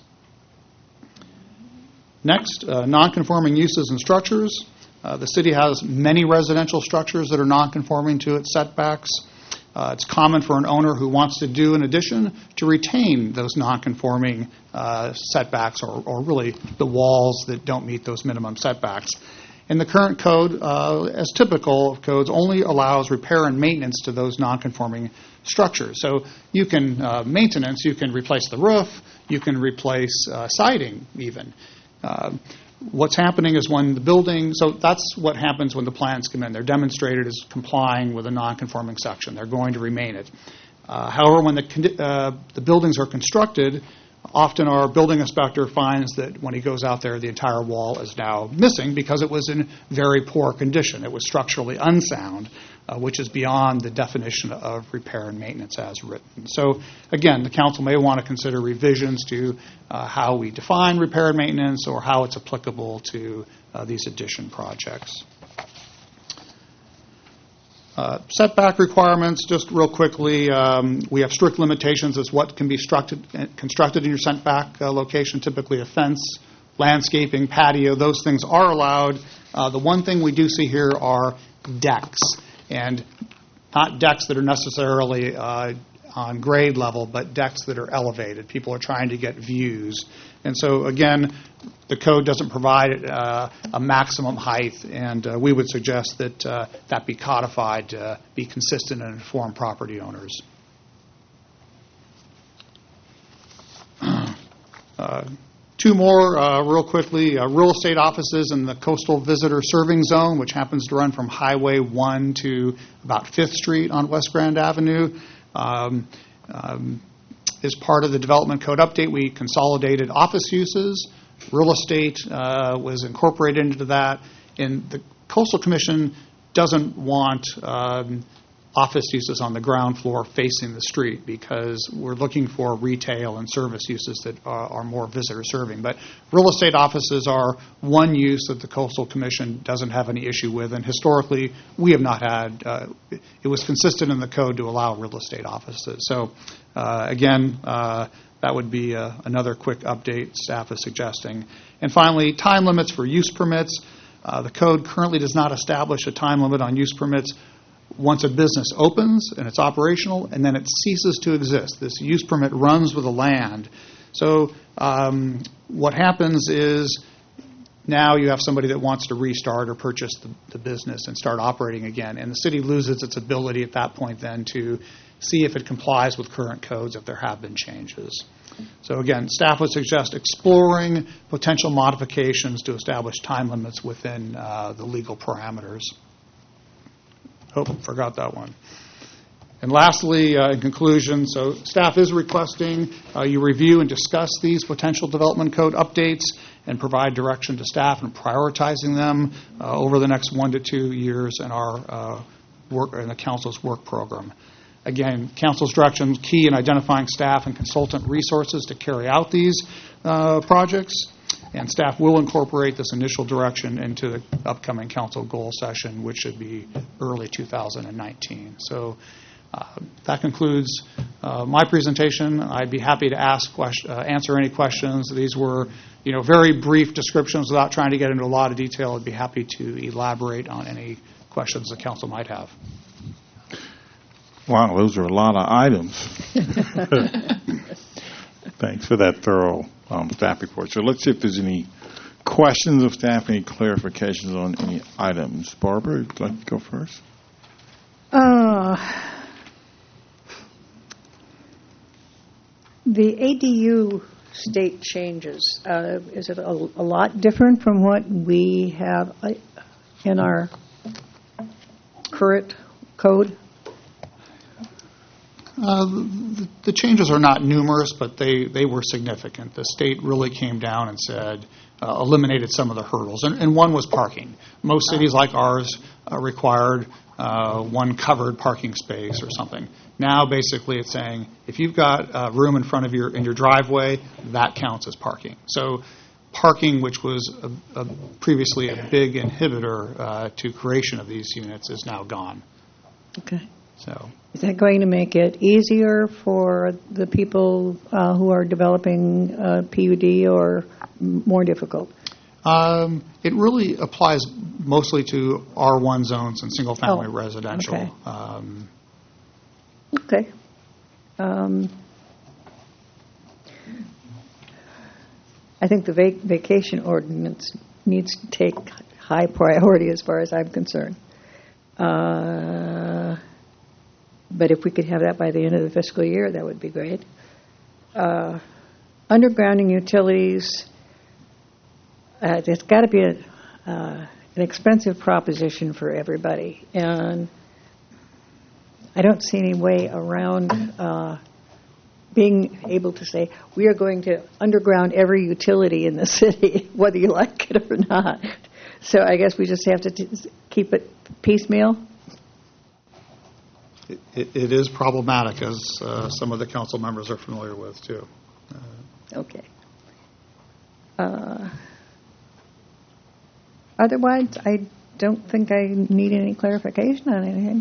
Next, nonconforming uses and structures. The city has many residential structures that are nonconforming to its setbacks. It's common for an owner who wants to do an addition to retain those nonconforming setbacks or really the walls that don't meet those minimum setbacks. And the current code, as typical of codes, only allows repair and maintenance to those nonconforming structures. So you can maintenance, you can replace the roof, you can replace siding even. What's happening is when the building, so that's what happens when the plans come in. They're demonstrated as complying with a nonconforming section. They're going to remain it. However, when the buildings are constructed, often our building inspector finds that when he goes out there, the entire wall is now missing because it was in very poor condition. It was structurally unsound, which is beyond the definition of repair and maintenance as written. So again, the council may want to consider revisions to how we define repair and maintenance or how it's applicable to these addition projects. Setback requirements, just real quickly, we have strict limitations as what can be constructed in your setback location, typically a fence, landscaping, patio, those things are allowed. The one thing we do see here are decks, and not decks that are necessarily on grade level, but decks that are elevated. People are trying to get views. And so, again, the code doesn't provide a maximum height, and we would suggest that that be codified to be consistent and inform property owners. Two more real quickly. Real estate offices in the coastal visitor serving zone, which happens to run from Highway 1 to about 5th Street on West Grand Avenue. As part of the development code update, we consolidated office uses. Real estate was incorporated into that. And the Coastal Commission doesn't want office uses on the ground floor facing the street because we're looking for retail and service uses that are more visitor serving. But real estate offices are one use that the Coastal Commission doesn't have any issue with, and historically we have not had, it was consistent in the code to allow real estate offices. So again, that would be another quick update staff is suggesting. And finally, time limits for use permits. The code currently does not establish a time limit on use permits once a business opens and it's operational, and then it ceases to exist. This use permit runs with the land. So what happens is now you have somebody that wants to restart or purchase the business and start operating again, and the city loses its ability at that point then to see if it complies with current codes if there have been changes. So again, staff would suggest exploring potential modifications to establish time limits within the legal parameters. Oh, forgot that one. And lastly, in conclusion, so staff is requesting you review and discuss these potential development code updates and provide direction to staff in prioritizing them over the next 1 to 2 years in our work in the council's work program. Again, council's direction is key in identifying staff and consultant resources to carry out these projects. And staff will incorporate this initial direction into the upcoming council goal session, which should be early 2019. So that concludes my presentation. I'd be happy to answer any questions. These were, very brief descriptions without trying to get into a lot of detail. I'd be happy to elaborate on any questions the council might have. Wow, those are a lot of items. Thanks for that thorough staff report. So let's see if there's any questions of staff, any clarifications on any items. Barbara, would you like to go first? The ADU state changes, is it a lot different from what we have in our current code? The changes are not numerous, but they were significant. The state really came down and said, eliminated some of the hurdles. And one was parking. Most cities like ours required one covered parking space or something. Now, basically, it's saying if you've got room in front of in your driveway, that counts as parking. So parking, which was previously a big inhibitor to creation of these units, is now gone. Okay. So is that going to make it easier for the people who are developing PUD or more difficult? It really applies mostly to R1 zones and single-family residential. Okay. I think the vacation ordinance needs to take high priority as far as I'm concerned. But if we could have that by the end of the fiscal year, that would be great. Undergrounding utilities, it's got to be an expensive proposition for everybody. And I don't see any way around being able to say, we are going to underground every utility in the city, whether you like it or not. So I guess we just have to keep it piecemeal. It is problematic, as some of the council members are familiar with, too. Okay. Otherwise, I don't think I need any clarification on anything.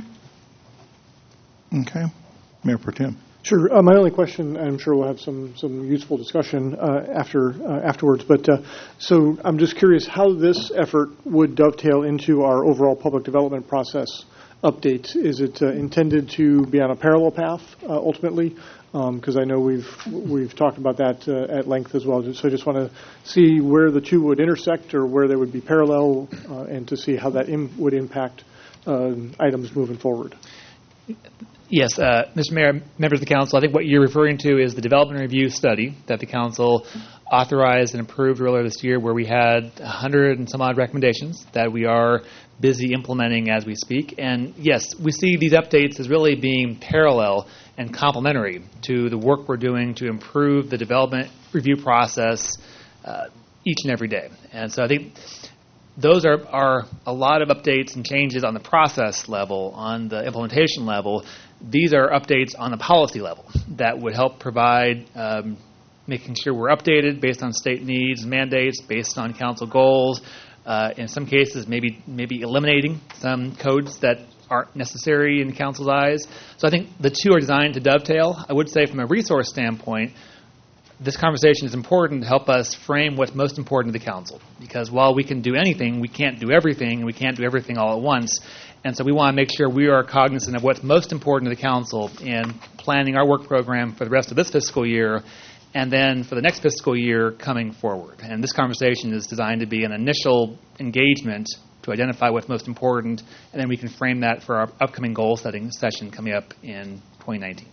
Okay. Mayor Pro Tem. Sure. My only question, I'm sure we'll have some useful discussion afterwards, but so I'm just curious how this effort would dovetail into our overall public development process update. Is it intended to be on a parallel path ultimately? Because I know we've talked about that at length as well. So I just want to see where the two would intersect or where they would be parallel, and to see how that would impact items moving forward. Yes, Mr. Mayor, members of the council, I think what you're referring to is the development review study that the council authorized and approved earlier this year, where we had 100 and some odd recommendations that we are busy implementing as we speak. And yes, we see these updates as really being parallel and complementary to the work we're doing to improve the development review process each and every day. And so I think those are a lot of updates and changes on the process level, on the implementation level. These are updates on the policy level that would help provide making sure we're updated based on state needs, mandates, based on council goals. In some cases, maybe eliminating some codes that aren't necessary in council's eyes. So I think the two are designed to dovetail. I would say from a resource standpoint, this conversation is important to help us frame what's most important to the council. Because while we can do anything, we can't do everything, and we can't do everything all at once. And so we want to make sure we are cognizant of what's most important to the council in planning our work program for the rest of this fiscal year, and then for the next fiscal year coming forward. And this conversation is designed to be an initial engagement to identify what's most important, and then we can frame that for our upcoming goal-setting session coming up in 2019.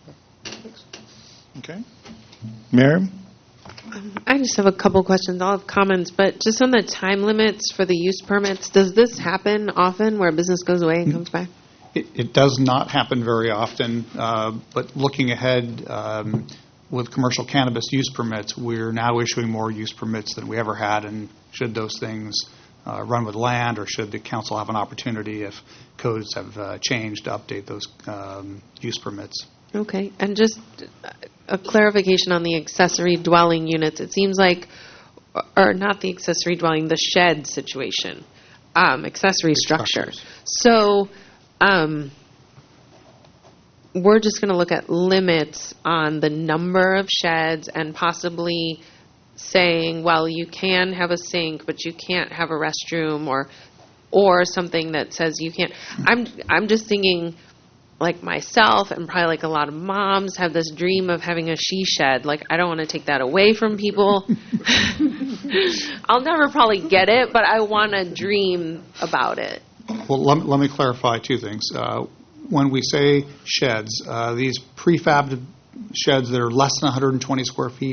Okay. Mayor? I just have a couple questions. I'll have comments, but just on the time limits for the use permits, does this happen often where a business goes away and comes back? It does not happen very often, but looking ahead with commercial cannabis use permits, we're now issuing more use permits than we ever had, and should those things run with land, or should the council have an opportunity, if codes have changed, to update those use permits? Okay, and just a clarification on the accessory dwelling units. It seems like, or not the accessory dwelling, the shed situation, accessory structure. So we're just going to look at limits on the number of sheds and possibly saying, well, you can have a sink, but you can't have a restroom, or something that says you can't. I'm just thinking, like myself and probably like a lot of moms have this dream of having a she shed. Like, I don't want to take that away from people. I'll never probably get it, but I want to dream about it. Well, let me clarify two things. When we say sheds, these prefabbed sheds that are less than 120 square feet,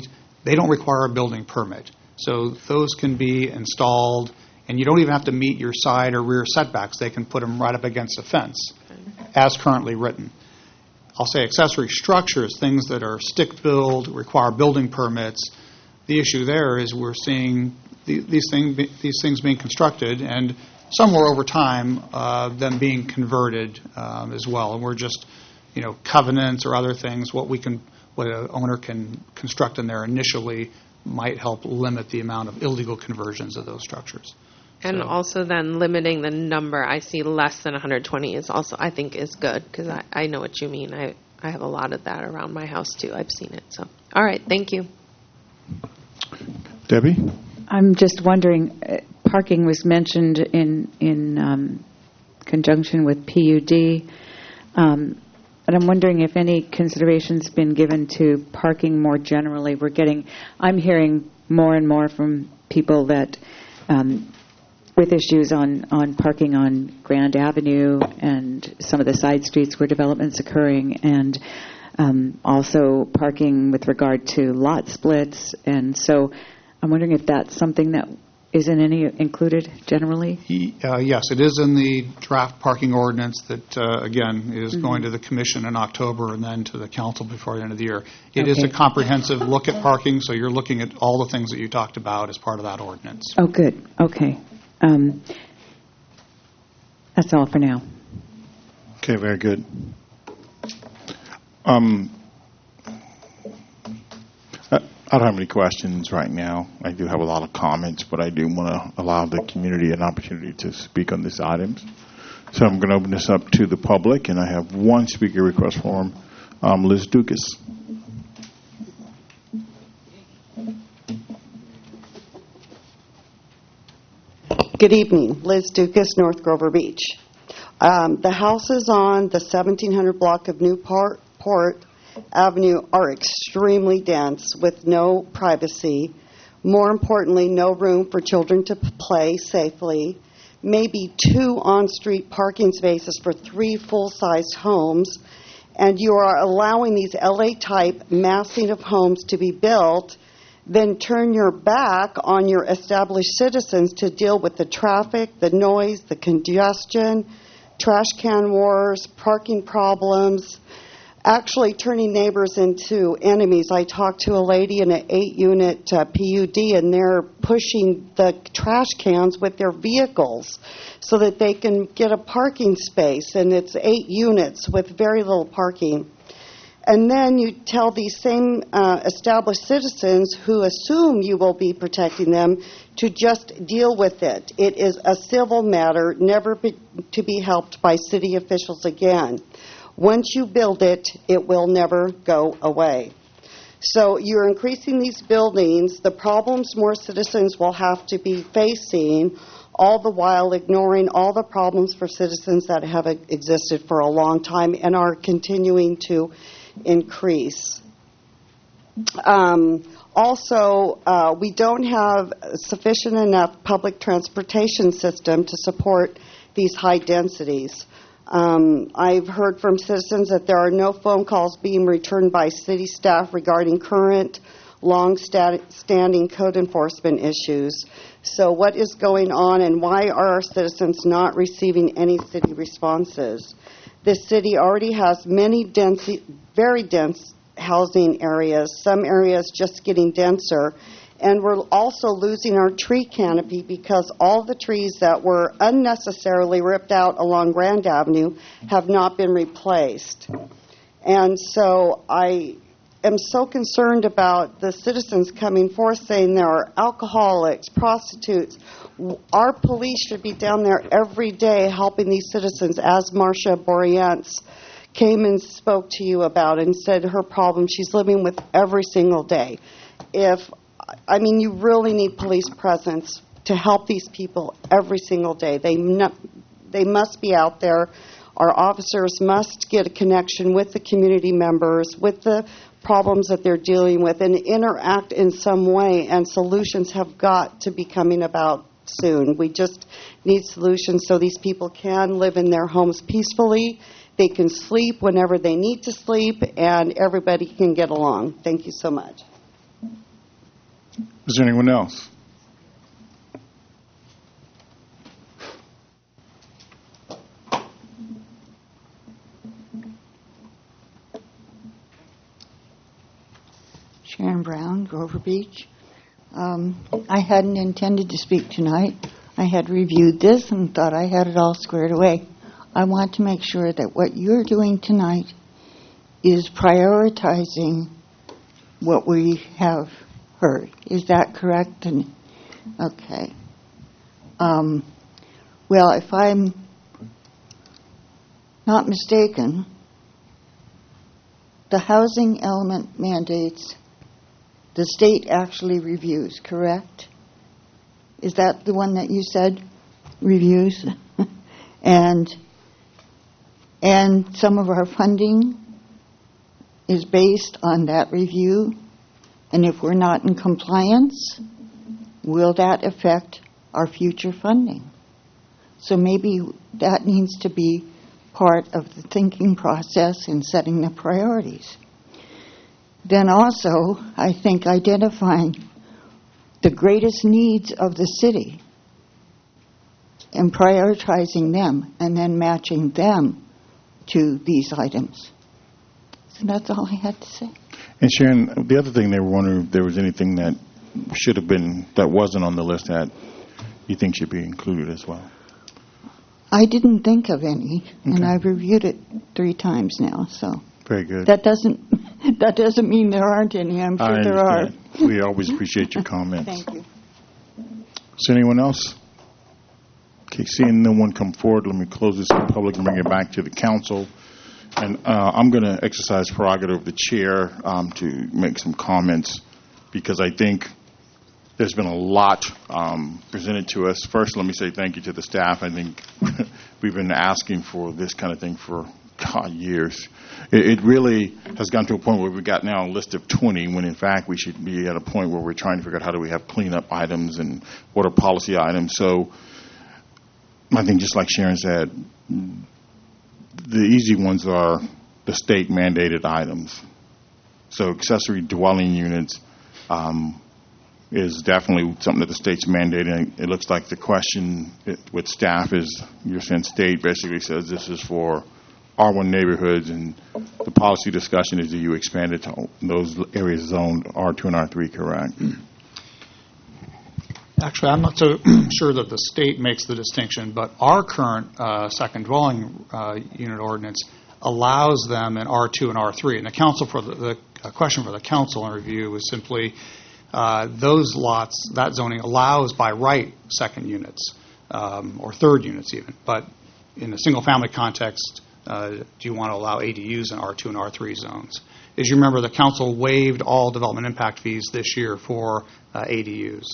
they don't require a building permit. So those can be installed, and you don't even have to meet your side or rear setbacks. They can put them right up against a fence, as currently written. I'll say accessory structures, things that are stick-built, require building permits. The issue there is we're seeing these things being constructed, and somewhere over time, them being converted as well. And we're just, covenants or other things, what an owner can construct in there initially might help limit the amount of illegal conversions of those structures. And also then limiting the number. I see less than 120 is also, I think, is good, because I know what you mean. I have a lot of that around my house, too. I've seen it. So, all right. Thank you. Debbie? I'm just wondering, parking was mentioned in conjunction with PUD, but I'm wondering if any consideration's been given to parking more generally. I'm hearing more and more from people that with issues on parking on Grand Avenue and some of the side streets where development's occurring, and also parking with regard to lot splits. And so I'm wondering if that's something that isn't included generally? Yes, it is in the draft parking ordinance that, again, is going to the commission in October and then to the council before the end of the year. It is a comprehensive look at parking, so you're looking at all the things that you talked about as part of that ordinance. Oh, good. Okay. That's all for now. Okay, very good. I don't have any questions right now. I do have a lot of comments, but I do want to allow the community an opportunity to speak on these items. So I'm going to open this up to the public, and I have one speaker request form, Liz Dukas. Good evening. Liz Dukas, North Grover Beach. The houses on the 1700 block of Newport Avenue are extremely dense with no privacy. More importantly, no room for children to play safely. Maybe 2 on-street parking spaces for 3 full-sized homes. And you are allowing these LA-type massing of homes to be built, then turn your back on your established citizens to deal with the traffic, the noise, the congestion, trash can wars, parking problems, actually turning neighbors into enemies. I talked to a lady in an 8-unit PUD, and they're pushing the trash cans with their vehicles so that they can get a parking space, and it's 8 units with very little parking. And then you tell these same established citizens who assume you will be protecting them to just deal with it. It is a civil matter, never to be helped by city officials again. Once you build it, it will never go away. So you're increasing these buildings, the problems more citizens will have to be facing, all the while ignoring all the problems for citizens that have existed for a long time and are continuing to increase. Also, we don't have sufficient enough public transportation system to support these high densities. I've heard from citizens that there are no phone calls being returned by city staff regarding current, long-standing code enforcement issues. So what is going on, and why are our citizens not receiving any city responses? This city already has many very dense housing areas, some areas just getting denser. And we're also losing our tree canopy because all the trees that were unnecessarily ripped out along Grand Avenue have not been replaced. And so I am so concerned about the citizens coming forth saying there are alcoholics, prostitutes. Our police should be down there every day helping these citizens, as Marcia Boreantz came and spoke to you about and said her problem she's living with every single day. You really need police presence to help these people every single day. They must be out there. Our officers must get a connection with the community members, with the problems that they're dealing with, and interact in some way, and solutions have got to be coming about soon. We just need solutions so these people can live in their homes peacefully, they can sleep whenever they need to sleep, and everybody can get along. Thank you so much. Is there anyone else? Sharon Brown, Grover Beach. I hadn't intended to speak tonight. I had reviewed this and thought I had it all squared away. I want to make sure that what you're doing tonight is prioritizing what we have heard. Is that correct? Okay. Well, if I'm not mistaken, the housing element mandates the state actually reviews, correct? Is that the one that you said reviews? and some of our funding is based on that review. And if we're not in compliance, will that affect our future funding? So maybe that needs to be part of the thinking process in setting the priorities. Then also, I think identifying the greatest needs of the city and prioritizing them and then matching them to these items. So that's all I had to say. And Sharon, the other thing they were wondering if there was anything that should have been, that wasn't on the list that you think should be included as well. I didn't think of any, and I've reviewed it 3 times now, so. Very good. That doesn't mean there aren't any. I'm sure there are. We always appreciate your comments. Thank you. Is there anyone else? Okay, seeing no one come forward, let me close this in public and bring it back to the council. And I'm going to exercise prerogative of the chair to make some comments because I think there's been a lot presented to us. First, let me say thank you to the staff. I think we've been asking for this kind of thing for years. It really has gotten to a point where we've got now a list of 20 when in fact we should be at a point where we're trying to figure out how do we have cleanup items and what are policy items. So I think just like Sharon said, the easy ones are the state mandated items. So accessory dwelling units is definitely something that the state's mandating. It looks like the question with staff is you're saying state basically says this is for R1 neighborhoods, and the policy discussion is that you expand it to those areas zoned R2 and R3, correct? Actually, I'm not so sure that the state makes the distinction, but our current second dwelling unit ordinance allows them in R2 and R3. And the council for the question for the council in review was simply those lots, that zoning allows by right second units or third units even. But in a single family context, do you want to allow ADUs in R2 and R3 zones? As you remember, the council waived all development impact fees this year for ADUs.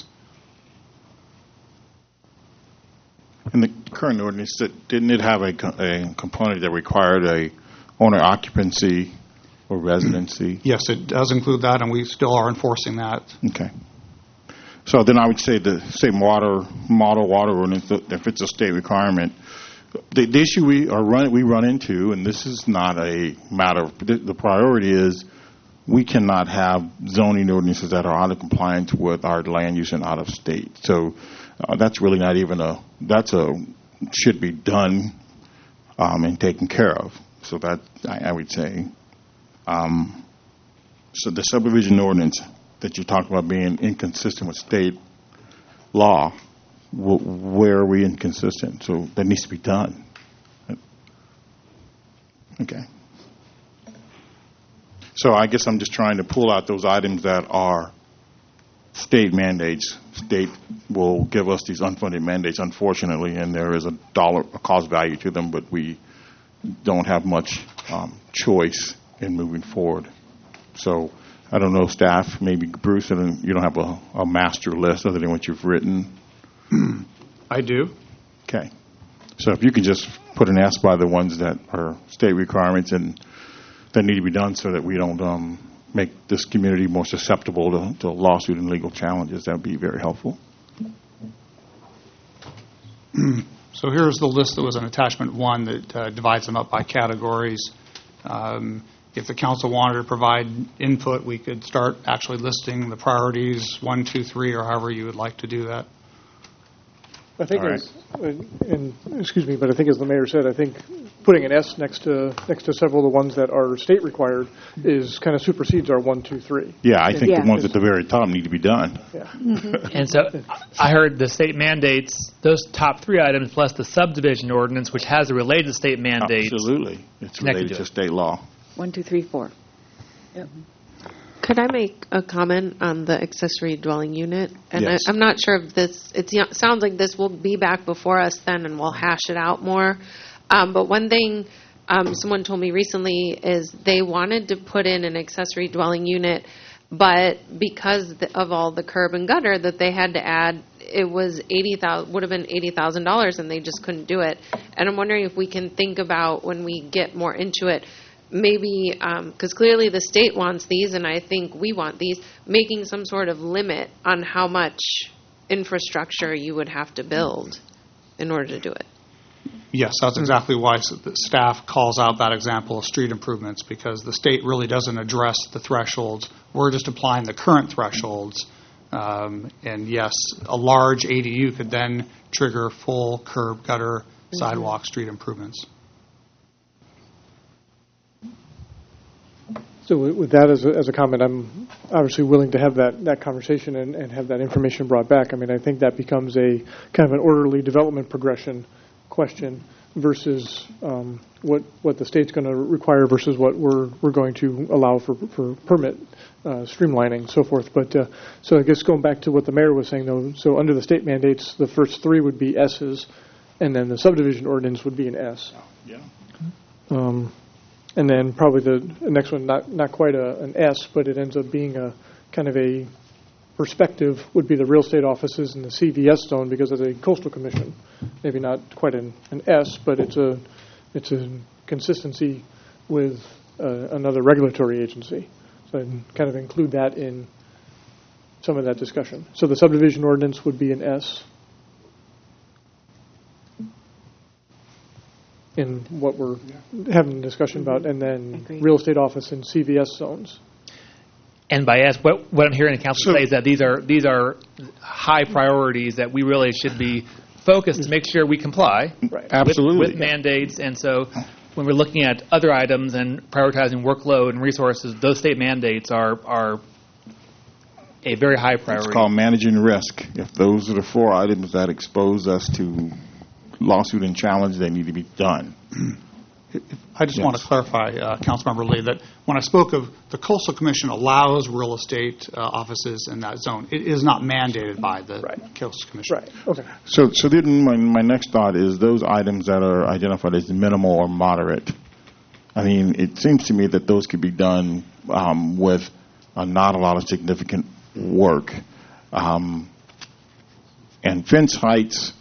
In the current ordinance, didn't it have a component that required a owner occupancy or residency? Yes, it does include that, and we still are enforcing that. Okay. So then I would say the same model water ordinance, if it's a state requirement, the issue we run into, and this is not a matter of, the priority is we cannot have zoning ordinances that are out of compliance with our land use and out of state. So that's really not even should be done and taken care of. So that I would say. So the subdivision ordinance that you talked about being inconsistent with state law, where are we inconsistent? So that needs to be done. Okay. So I guess I'm just trying to pull out those items that are state mandates. State will give us these unfunded mandates, unfortunately, and there is a cost value to them, but we don't have much choice in moving forward. So I don't know, staff, maybe Bruce, and you don't have a master list other than what you've written. I do. Okay. So if you could just put an S by the ones that are state requirements and that need to be done so that we don't make this community more susceptible to lawsuit and legal challenges, that would be very helpful. So here's the list that was in attachment 1 that divides them up by categories. if the council wanted to provide input, we could start actually listing the priorities 1, 2, 3, or however you would like to do that. I think, and excuse me, but I think as the mayor said, I think putting an S next to several of the ones that are state required is kind of supersedes our 1, 2, 3. Yeah, I think the ones at the very top need to be done. Yeah. And so I heard the state mandates, those top 3 items, plus the subdivision ordinance, which has a related state mandate. Absolutely. It's related to state law. 1, 2, 3, 4. Yep. Could I make a comment on the accessory dwelling unit? And Yes. I'm not sure if this, it sounds like this will be back before us then and we'll hash it out more. But one thing someone told me recently is they wanted to put in an accessory dwelling unit, but because of all the curb and gutter that they had to add, it was would have been $80,000 and they just couldn't do it. And I'm wondering if we can think about when we get more into it, maybe, because clearly the state wants these, and I think we want these, making some sort of limit on how much infrastructure you would have to build in order to do it. Yes, that's exactly why the staff calls out that example of street improvements, because the state really doesn't address the thresholds. We're just applying the current thresholds. And yes, a large ADU could then trigger full curb, gutter, sidewalk, street improvements. So with that as a comment, I'm obviously willing to have that conversation and have that information brought back. I mean, I think that becomes a kind of an orderly development progression question versus what the state's going to require versus what we're going to allow for permit streamlining, so forth. But so I guess going back to what the mayor was saying, though, so under the state mandates, the first 3 would be S's, and then the subdivision ordinance would be an S. Yeah. And then probably the next one, not quite an S, but it ends up being a kind of a perspective, would be the real estate offices in the CVS zone, because as a coastal commission, maybe not quite an S, but it's a consistency with another regulatory agency. So I'd kind of include that in some of that discussion. So the subdivision ordinance would be an S in what we're having a discussion about, and then Agreed. real estate office in CVS zones. And by S, what I'm hearing the council say is that these are high priorities that we really should be focused to make sure we comply with mandates. And so when we're looking at other items and prioritizing workload and resources, those state mandates are a very high priority. It's called managing risk. If those are the 4 items that expose us to lawsuit and challenge, they need to be done. I just want to clarify, Councilmember Lee, that when I spoke of the Coastal Commission allows real estate offices in that zone, it is not mandated by the Coastal Commission. Right. Okay. So then my next thought is those items that are identified as minimal or moderate. I mean, it seems to me that those could be done with not a lot of significant work. And fence heights,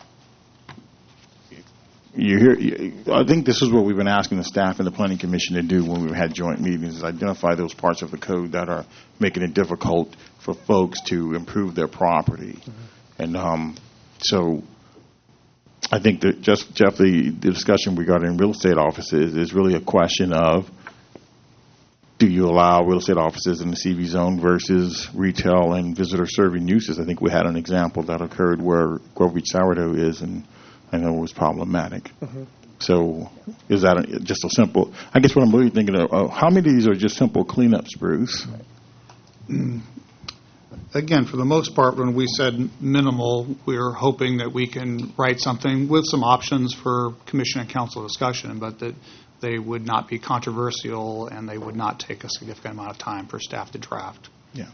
I think this is what we've been asking the staff and the Planning Commission to do when we've had joint meetings, is identify those parts of the code that are making it difficult for folks to improve their property. Mm-hmm. And so I think that just, Jeff, the discussion regarding real estate offices is really a question of, do you allow real estate offices in the CV zone versus retail and visitor serving uses? I think we had an example that occurred where Grove Beach Sourdough is, and I know it was problematic. Mm-hmm. So is that just a simple, I guess what I'm really thinking of, how many of these are just simple cleanups, Bruce? Again, for the most part, when we said minimal, we're hoping that we can write something with some options for commission and council discussion, but that they would not be controversial and they would not take a significant amount of time for staff to draft. Yeah.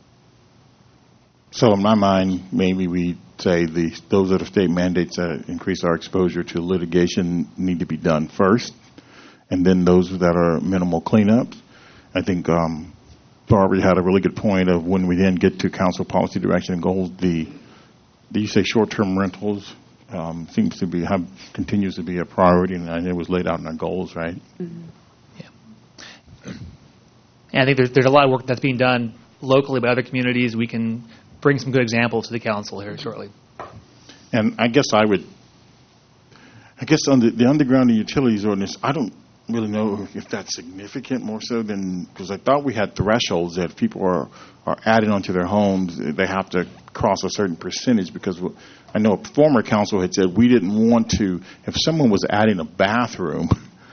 So in my mind, maybe we say those are the state mandates that increase our exposure to litigation need to be done first, and then those that are minimal cleanups. I think Barbara had a really good point of when we then get to council policy direction and goals, do you say short-term rentals seems to be continues to be a priority, and it was laid out in our goals, right? Mm-hmm. Yeah. And I think there's a lot of work that's being done locally by other communities. We can bring some good examples to the council here shortly. And I guess on the underground and utilities ordinance, really know if that's significant more so than, because I thought we had thresholds that if people are adding onto their homes, they have to cross a certain percentage, because I know a former council had said we didn't want to, if someone was adding a bathroom,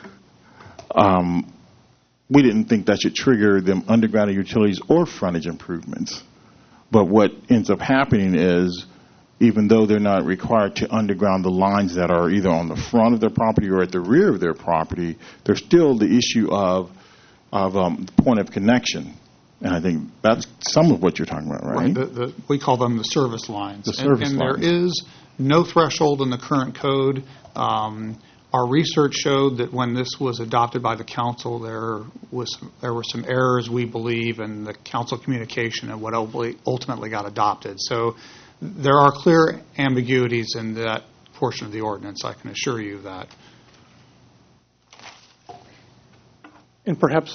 we didn't think that should trigger them underground utilities or frontage improvements. But what ends up happening is, even though they're not required to underground the lines that are either on the front of their property or at the rear of their property, there's still the issue of point of connection. And I think that's some of what you're talking about, right? We call them the service lines. The service lines. And there is no threshold in the current code. Our research showed that when this was adopted by the council, there were some errors, we believe, in the council communication and what ultimately got adopted. So there are clear ambiguities in that portion of the ordinance, I can assure you of that. And perhaps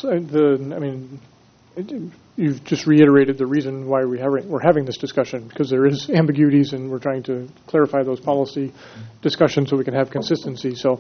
you've just reiterated the reason why we're having this discussion, because there is ambiguities and we're trying to clarify those policy discussions so we can have consistency. So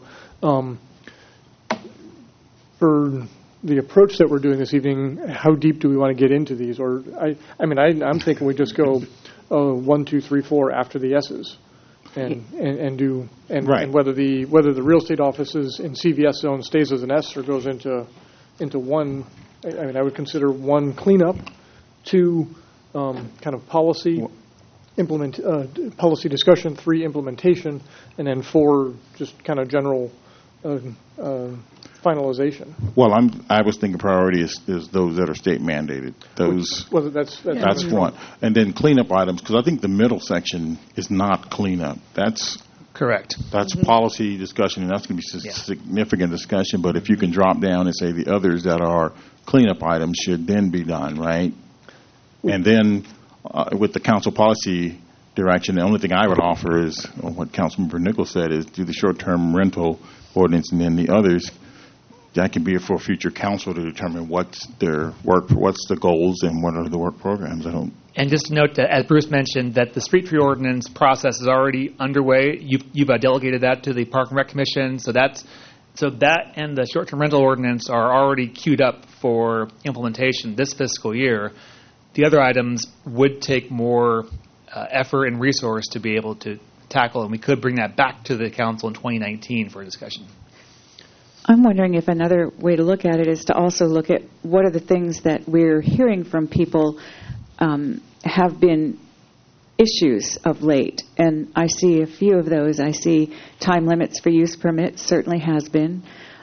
for the approach that we're doing this evening, how deep do we want to get into these? Or I'm thinking we just go 1, 2, 3, 4 after the S's. And do right. And whether the real estate offices in CVS zone stays as an S or goes into one. I would consider 1 cleanup, 2 kind of policy policy discussion, 3 implementation, and then 4 just kind of general finalization. Well, I was thinking priority is those that are state mandated. Those that's one, and then cleanup items, because I think the middle section is not cleanup. That's correct. That's policy discussion, and that's going to be significant discussion. But if you can drop down and say the others that are cleanup items should then be done, right? And then with the council policy direction, the only thing I would offer is what Councilmember Nichols said, is do the short-term rental ordinance, and then the others, that can be for future council to determine what's their work, what's the goals, and what are the work programs. And just to note that, as Bruce mentioned, that the street tree ordinance process is already underway. You've delegated that to the Park and Rec Commission, so that and the short-term rental ordinance are already queued up for implementation this fiscal year. The other items would take more effort and resource to be able to tackle, and we could bring that back to the council in 2019 for discussion. I'm wondering if another way to look at it is to also look at what are the things that we're hearing from people have been issues of late. And I see a few of those. I see time limits for use permits certainly has been.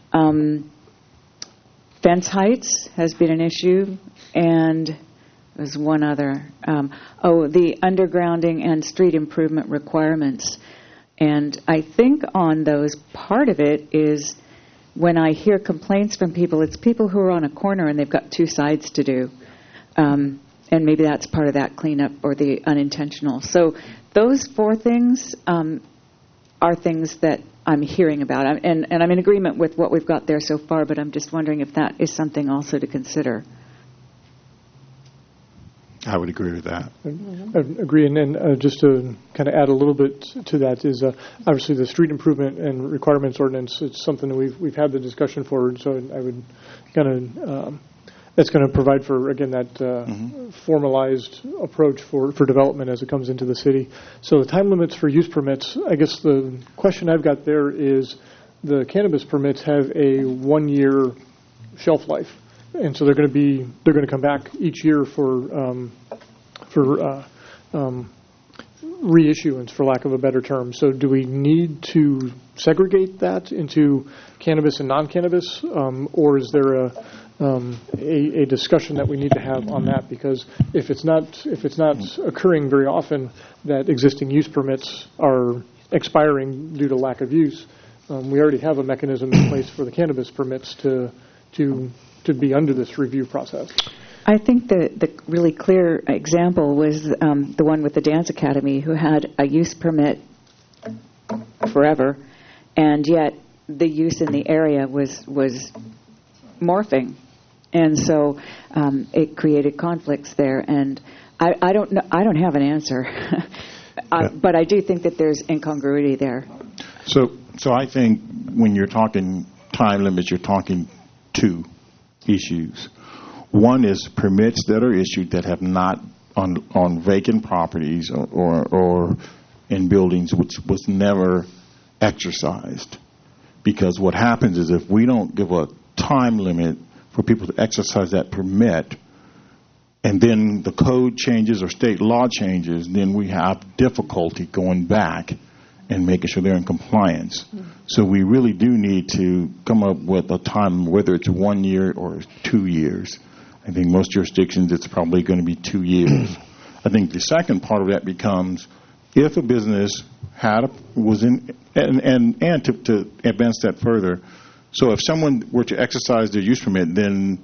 Fence heights has been an issue. And there's one other. The undergrounding and street improvement requirements. And I think on those, part of it is when I hear complaints from people, it's people who are on a corner and they've got 2 sides to do. And maybe that's part of that cleanup or the unintentional. So those 4 things are things that I'm hearing about. And I'm in agreement with what we've got there so far, but I'm just wondering if that is something also to consider. I would agree with that. I agree. And then just to kind of add a little bit to that is obviously the street improvement and requirements ordinance. It's something that we've had the discussion for. So I would kind of that's going to provide for, again, that formalized approach for development as it comes into the city. So the time limits for use permits, I guess the question I've got there is the cannabis permits have a 1-year shelf life. And so they're going to come back each year for reissuance, for lack of a better term. So do we need to segregate that into cannabis and non-cannabis, or is there a discussion that we need to have on that? Because if it's not occurring very often that existing use permits are expiring due to lack of use, we already have a mechanism in place for the cannabis permits to be under this review process. I think the really clear example was the one with the Dance Academy, who had a use permit forever, and yet the use in the area was morphing, and so it created conflicts there. And I don't know, I don't have an answer, but I do think that there's incongruity there. So I think when you're talking time limits, you're talking two issues. One is permits that are issued that have not on vacant properties or in buildings which was never exercised. Because what happens is if we don't give a time limit for people to exercise that permit, and then the code changes or state law changes, then we have difficulty going back and making sure they're in compliance. So we really do need to come up with a time, whether it's 1 year or 2 years. I think most jurisdictions it's probably going to be 2 years. I think the second part of that becomes if a business was in, and to advance that further, so if someone were to exercise their use permit, then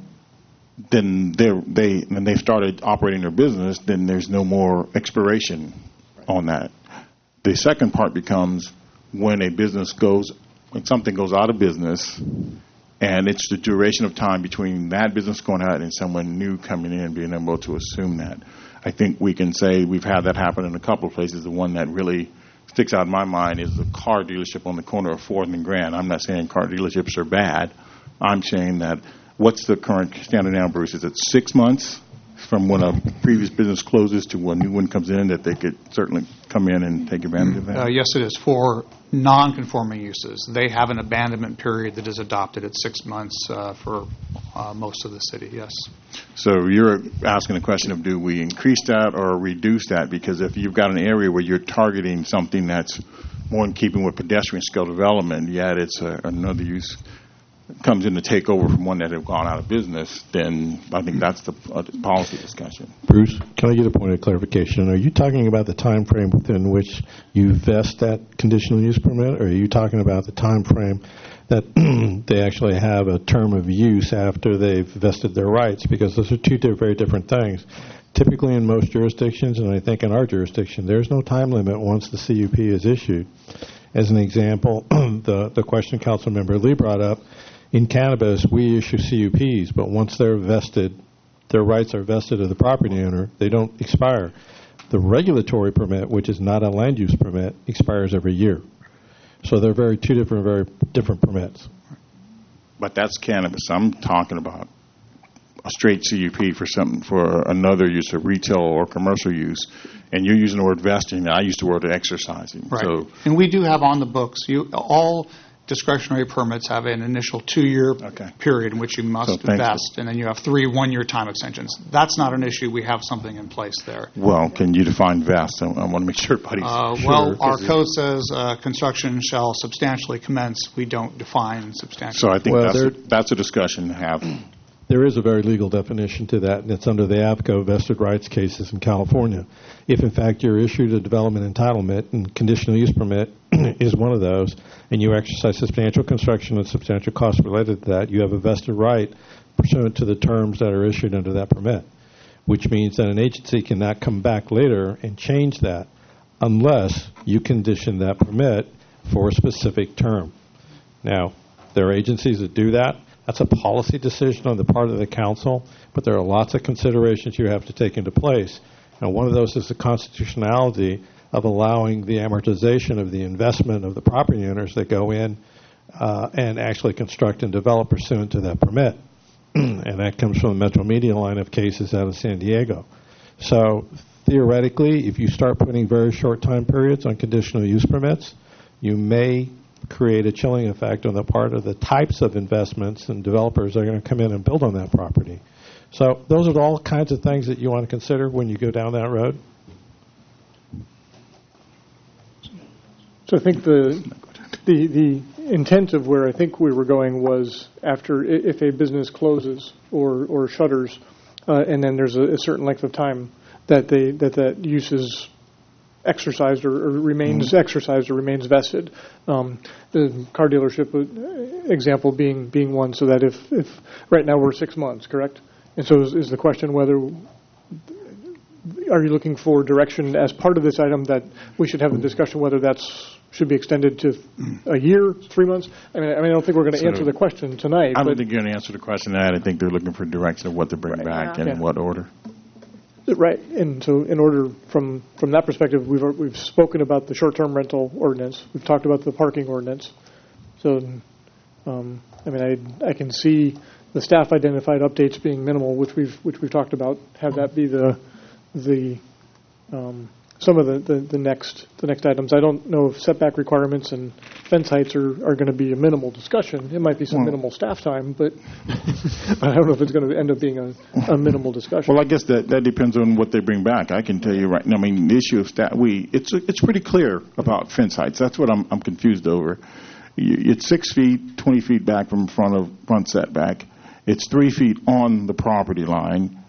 they started operating their business, then there's no more expiration on that. The second part becomes when something goes out of business, and it's the duration of time between that business going out and someone new coming in being able to assume that. I think we can say we've had that happen in a couple of places. The one that really sticks out in my mind is the car dealership on the corner of 4th and Grand. I'm not saying car dealerships are bad. I'm saying that what's the current standard now, Bruce? Is it 6 months from when a previous business closes to when a new one comes in that they could certainly come in and take advantage of that? Yes, it is. For non-conforming uses, they have an abandonment period that is adopted at 6 months for most of the city, yes. So you're asking the question of do we increase that or reduce that? Because if you've got an area where you're targeting something that's more in keeping with pedestrian scale development, yet it's another use comes in to take over from one that have gone out of business, then I think that's the policy discussion. Bruce, can I get a point of clarification? Are you talking about the time frame within which you vest that conditional use permit, or are you talking about the time frame that they actually have a term of use after they've vested their rights? Because those are two very different things. Typically in most jurisdictions, and I think in our jurisdiction, there's no time limit once the CUP is issued. As an example, the question Councilmember Lee brought up, in cannabis, we issue CUPs, but once they're vested, their rights are vested of the property owner, they don't expire. The regulatory permit, which is not a land use permit, expires every year. So they're very different permits. But that's cannabis. I'm talking about a straight CUP for another use of retail or commercial use. And you're using the word vesting, and I use the word exercising. Right. So, and we do have on the books, all discretionary permits have an initial 2-year period in which you must vest, and then you have 3 1-year time extensions. That's not an issue. We have something in place there. Well, can you define vest? I want to make sure everybody's sure. Well, our code says construction shall substantially commence. We don't define substantially. So I think that's a discussion to have. There is a very legal definition to that, and it's under the APCO vested rights cases in California. If, in fact, you're issued a development entitlement and conditional use permit is one of those, and you exercise substantial construction and substantial costs related to that, you have a vested right pursuant to the terms that are issued under that permit, which means that an agency cannot come back later and change that unless you condition that permit for a specific term. Now, there are agencies that do that. That's a policy decision on the part of the council, but there are lots of considerations you have to take into place. And one of those is the constitutionality of allowing the amortization of the investment of the property owners that go in and actually construct and develop pursuant to that permit. And that comes from the Metro Media line of cases out of San Diego. So theoretically, if you start putting very short time periods on conditional use permits, you may create a chilling effect on the part of the types of investments and developers that are going to come in and build on that property. So those are all kinds of things that you want to consider when you go down that road. So I think the intent of where I think we were going was after if a business closes or shutters, and then there's a certain length of time that use is exercised or remains exercised or remains vested. The car dealership example being one, so that if right now we're 6 months, correct? And so is the question whether are you looking for direction as part of this item that we should have a discussion whether should be extended to a year, 3 months? I mean, I don't think we're going to answer the question tonight. I don't think you're going to answer the question tonight. I think they're looking for direction of what to bring back and in what order. Right, and so in order from that perspective, we've spoken about the short-term rental ordinance. We've talked about the parking ordinance. So I mean, I can see the staff identified updates being minimal, which we've talked about. Have that be some of the next items. I don't know if setback requirements and fence heights are going to be a minimal discussion. It might be some minimal staff time, but I don't know if it's going to end up being a minimal discussion. Well, I guess that depends on what they bring back. I can tell you right now. I mean, the issue of it's pretty clear about fence heights. That's what I'm confused over. It's 6 feet, 20 feet back from front setback. It's 3 feet on the property line.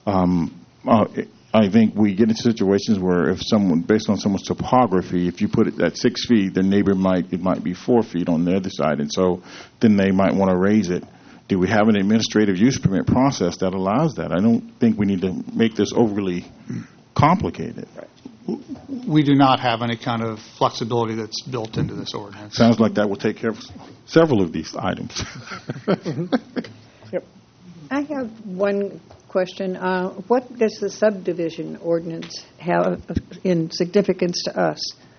I think we get into situations where if someone, based on someone's topography, if you put it at 6 feet, their neighbor might be 4 feet on the other side, and so then they might want to raise it. Do we have an administrative use permit process that allows that? I don't think we need to make this overly complicated. We do not have any kind of flexibility that's built into this ordinance. Sounds like that will take care of several of these items. Yep. I have one question. What does the subdivision ordinance have in significance to us?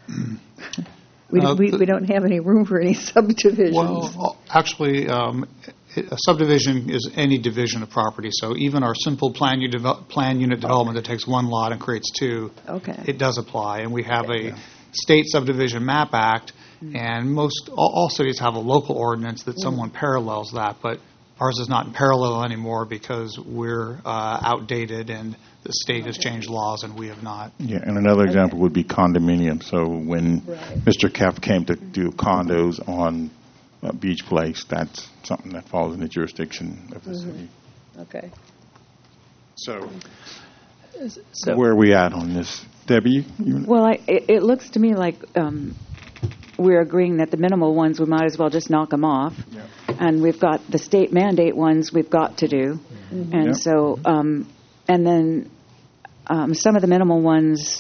We don't have any room for any subdivisions. Well, actually, a subdivision is any division of property. So even our simple plan unit development that takes one lot and creates two, it does apply. And we have a state subdivision map act, and all cities have a local ordinance that somewhat parallels that, but ours is not in parallel anymore because we're outdated and the state has changed laws and we have not. Yeah, and another example would be condominium. So when Mr. Keff came to do condos on Beach Place, that's something that falls in the jurisdiction of the city. Okay. So where are we at on this? Debbie? Well, it looks to me like we're agreeing that the minimal ones, we might as well just knock them off. Yeah. And we've got the state mandate ones we've got to do. Mm-hmm. And so, and then some of the minimal ones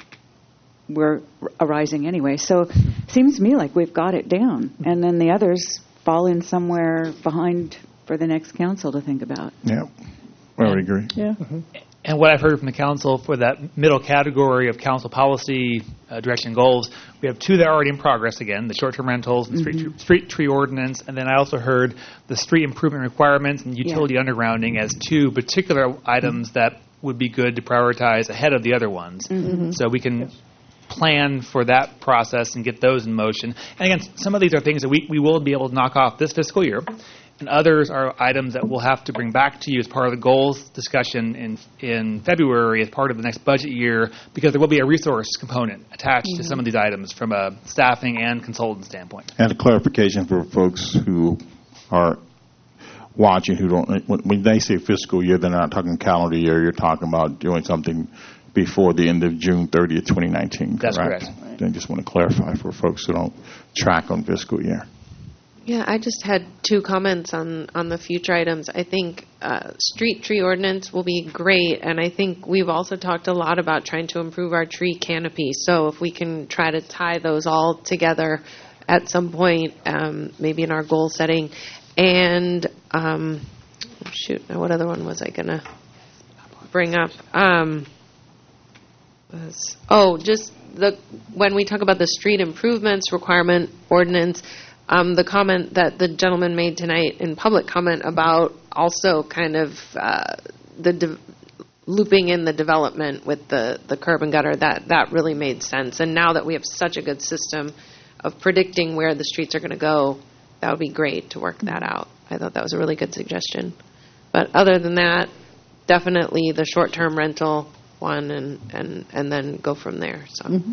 were arising anyway. So it seems to me like we've got it down. And then the others fall in somewhere behind for the next council to think about. Yeah, I would agree. Yeah. Mm-hmm. And what I've heard from the council for that middle category of council policy direction goals, we have two that are already in progress again, the short-term rentals and street tree ordinance. And then I also heard the street improvement requirements and utility undergrounding as two particular items that would be good to prioritize ahead of the other ones. Mm-hmm. So we can plan for that process and get those in motion. And again, some of these are things that we will be able to knock off this fiscal year. And others are items that we'll have to bring back to you as part of the goals discussion in February as part of the next budget year, because there will be a resource component attached to some of these items from a staffing and consultant standpoint. And a clarification for folks who are watching who don't, when they say fiscal year, they're not talking calendar year. You're talking about doing something before the end of June 30th, 2019. That's correct. I just want to clarify for folks who don't track on fiscal year. Yeah, I just had two comments on the future items. I think street tree ordinance will be great, and I think we've also talked a lot about trying to improve our tree canopy. So if we can try to tie those all together at some point, maybe in our goal setting. And, what other one was I going to bring up? When we talk about the street improvements requirement ordinance, the comment that the gentleman made tonight in public comment about also kind of looping in the development with the curb and gutter, that really made sense. And now that we have such a good system of predicting where the streets are going to go, that would be great to work that out. I thought that was a really good suggestion. But other than that, definitely the short-term rental one and then go from there. So. Mm-hmm.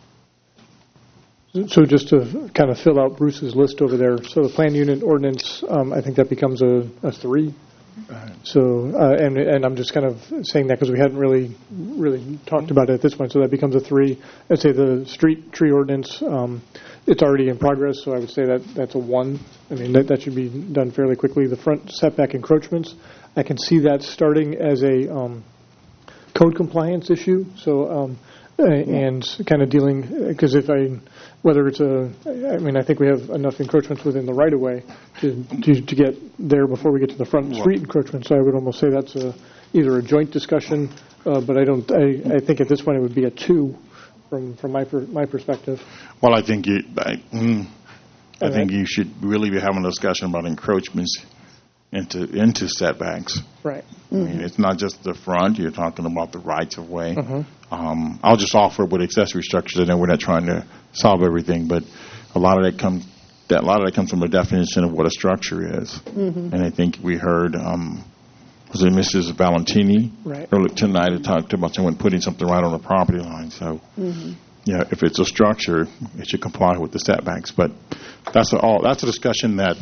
So just to kind of fill out Bruce's list over there, so the plan unit ordinance, I think that becomes a 3. So, and I'm just kind of saying that because we hadn't really talked about it at this point, so that becomes a 3. I'd say the street tree ordinance, it's already in progress, so I would say that's a 1. I mean, that should be done fairly quickly. The front setback encroachments, I can see that starting as a code compliance issue, so and kind of dealing, because whether it's I think we have enough encroachments within the right-of-way to get there before we get to the front street encroachment. So I would almost say that's either a joint discussion, but I think at this point it would be a 2 from my perspective. Well, I think I think you should really be having a discussion about encroachments into setbacks. Right. I mean, it's not just the front. You're talking about the rights of way. Mm-hmm. I'll just offer with accessory structures. I know we're not trying to solve everything, but a lot of that comes from a definition of what a structure is. Mm-hmm. And I think we heard, was it Mrs. Valentini earlier tonight who talked about someone putting something right on the property line. So, yeah, if it's a structure, it should comply with the setbacks. But that's a discussion that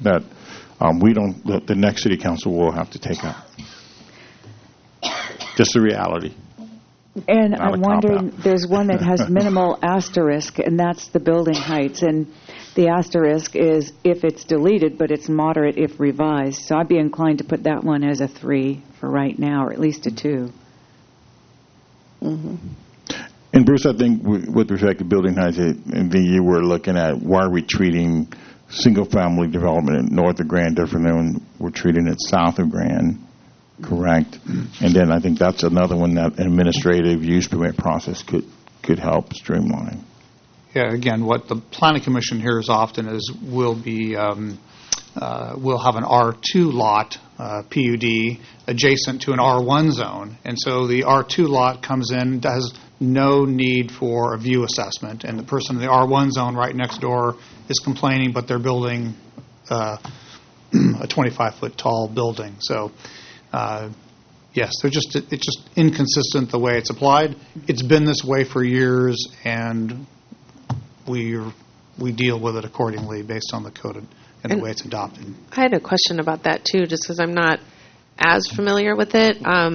the next city council will have to take up. Just the reality. And Not I'm a wondering, cop-out. there's one that has minimal asterisk, and that's the building heights. And the asterisk is if it's deleted, but it's moderate if revised. So I'd be inclined to put that one as a 3 for right now, or at least a 2. Mm-hmm. And Bruce, I think with respect to building heights, you were looking at why are we treating single-family development in north of Grand different than when we're treating it south of Grand, correct? And then I think that's another one that administrative use permit process could help streamline. Yeah, again, what the Planning Commission hears often is we'll have an R2 lot, PUD, adjacent to an R1 zone. And so the R2 lot comes in, has no need for a view assessment. And the person in the R1 zone right next door is complaining, but they're building a 25-foot tall building. So, yes, it's just inconsistent the way it's applied. It's been this way for years, and we deal with it accordingly based on the code and the way it's adopted. I had a question about that too, just because I'm not as familiar with it.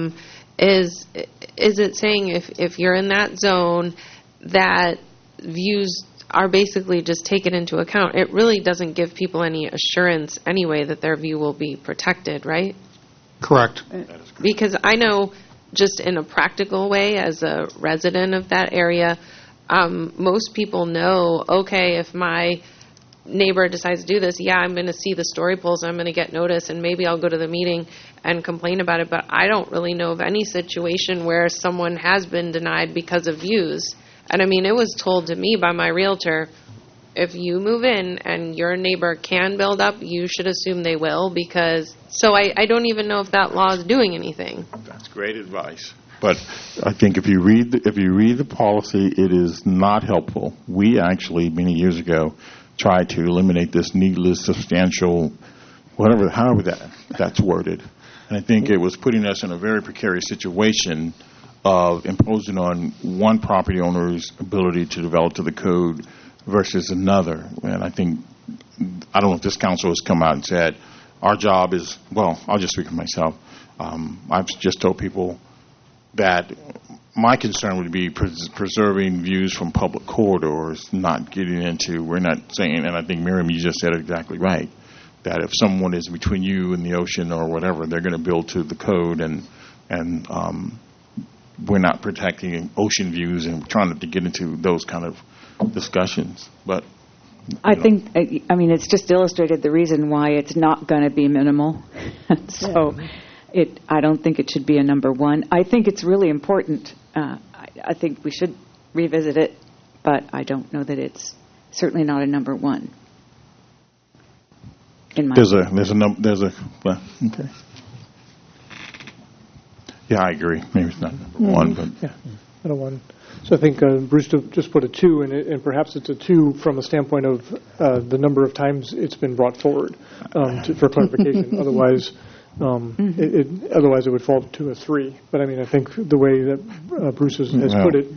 Is it saying if you're in that zone that views are basically just taken into account? It really doesn't give people any assurance anyway that their view will be protected, right? Correct. Because I know just in a practical way as a resident of that area, most people know, okay, if my neighbor decides to do this, yeah, I'm going to see the story polls, I'm going to get notice, and maybe I'll go to the meeting and complain about it. But I don't really know of any situation where someone has been denied because of views. And I mean, it was told to me by my realtor, if you move in and your neighbor can build up, you should assume they will, because so I don't even know if that law is doing anything. That's great advice. But I think if you read the policy, it is not helpful. We actually, many years ago, tried to eliminate this needless, substantial, however that's worded. And I think it was putting us in a very precarious situation of imposing on one property owner's ability to develop to the code versus another. And I don't know if this council has come out and said, our job is, well, I'll just speak for myself. I've just told people that my concern would be preserving views from public corridors, not getting into, we're not saying, and I think, Miriam, you just said it exactly right, that if someone is between you and the ocean or whatever, they're going to build to the code, and we're not protecting ocean views and trying not to get into those kind of discussions. But I think, it's just illustrated the reason why it's not going to be minimal. So I don't think it should be a number 1. I think it's really important. I think we should revisit it, but I don't know that it's certainly not a number 1. Okay. Yeah, I agree. Maybe it's not number 1, but not a 1. So I think Bruce just put a 2, and perhaps it's a 2 from a standpoint of the number of times it's been brought forward for clarification. Otherwise, otherwise it would fall to a 3. But I think the way that Bruce has put it,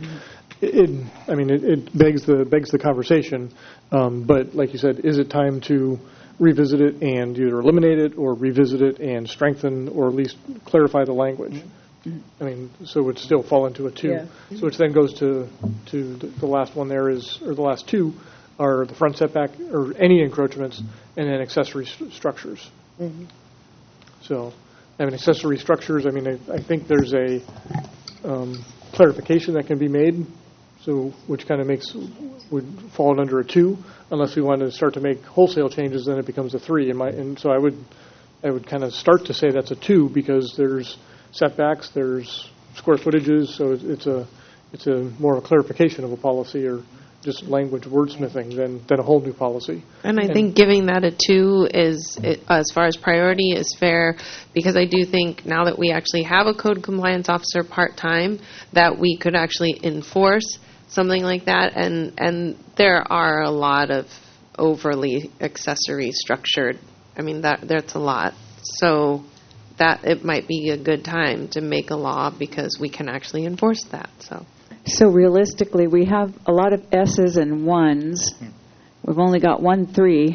it begs the conversation. But like you said, is it time to revisit it and either eliminate it or revisit it and strengthen or at least clarify the language? So it would still fall into a 2. Yeah. So which then goes to the last one there or the last 2 are the front setback or any encroachments, and then accessory structures. Mm-hmm. So, accessory structures, I think there's a clarification that can be made, so which kind of would fall under a 2, unless we want to start to make wholesale changes, then it becomes a 3. And so I would kind of start to say that's a 2 because there's setbacks, there's square footages, so it's a more of a clarification of a policy or just language wordsmithing than a whole new policy. And I think giving that a 2 is, as far as priority, is fair, because I do think now that we actually have a code compliance officer part-time, that we could actually enforce something like that. And there are a lot of overly accessory structured, I mean, that's a lot. So that it might be a good time to make a law because we can actually enforce that. So realistically, we have a lot of S's and 1s. We've only got 1 3.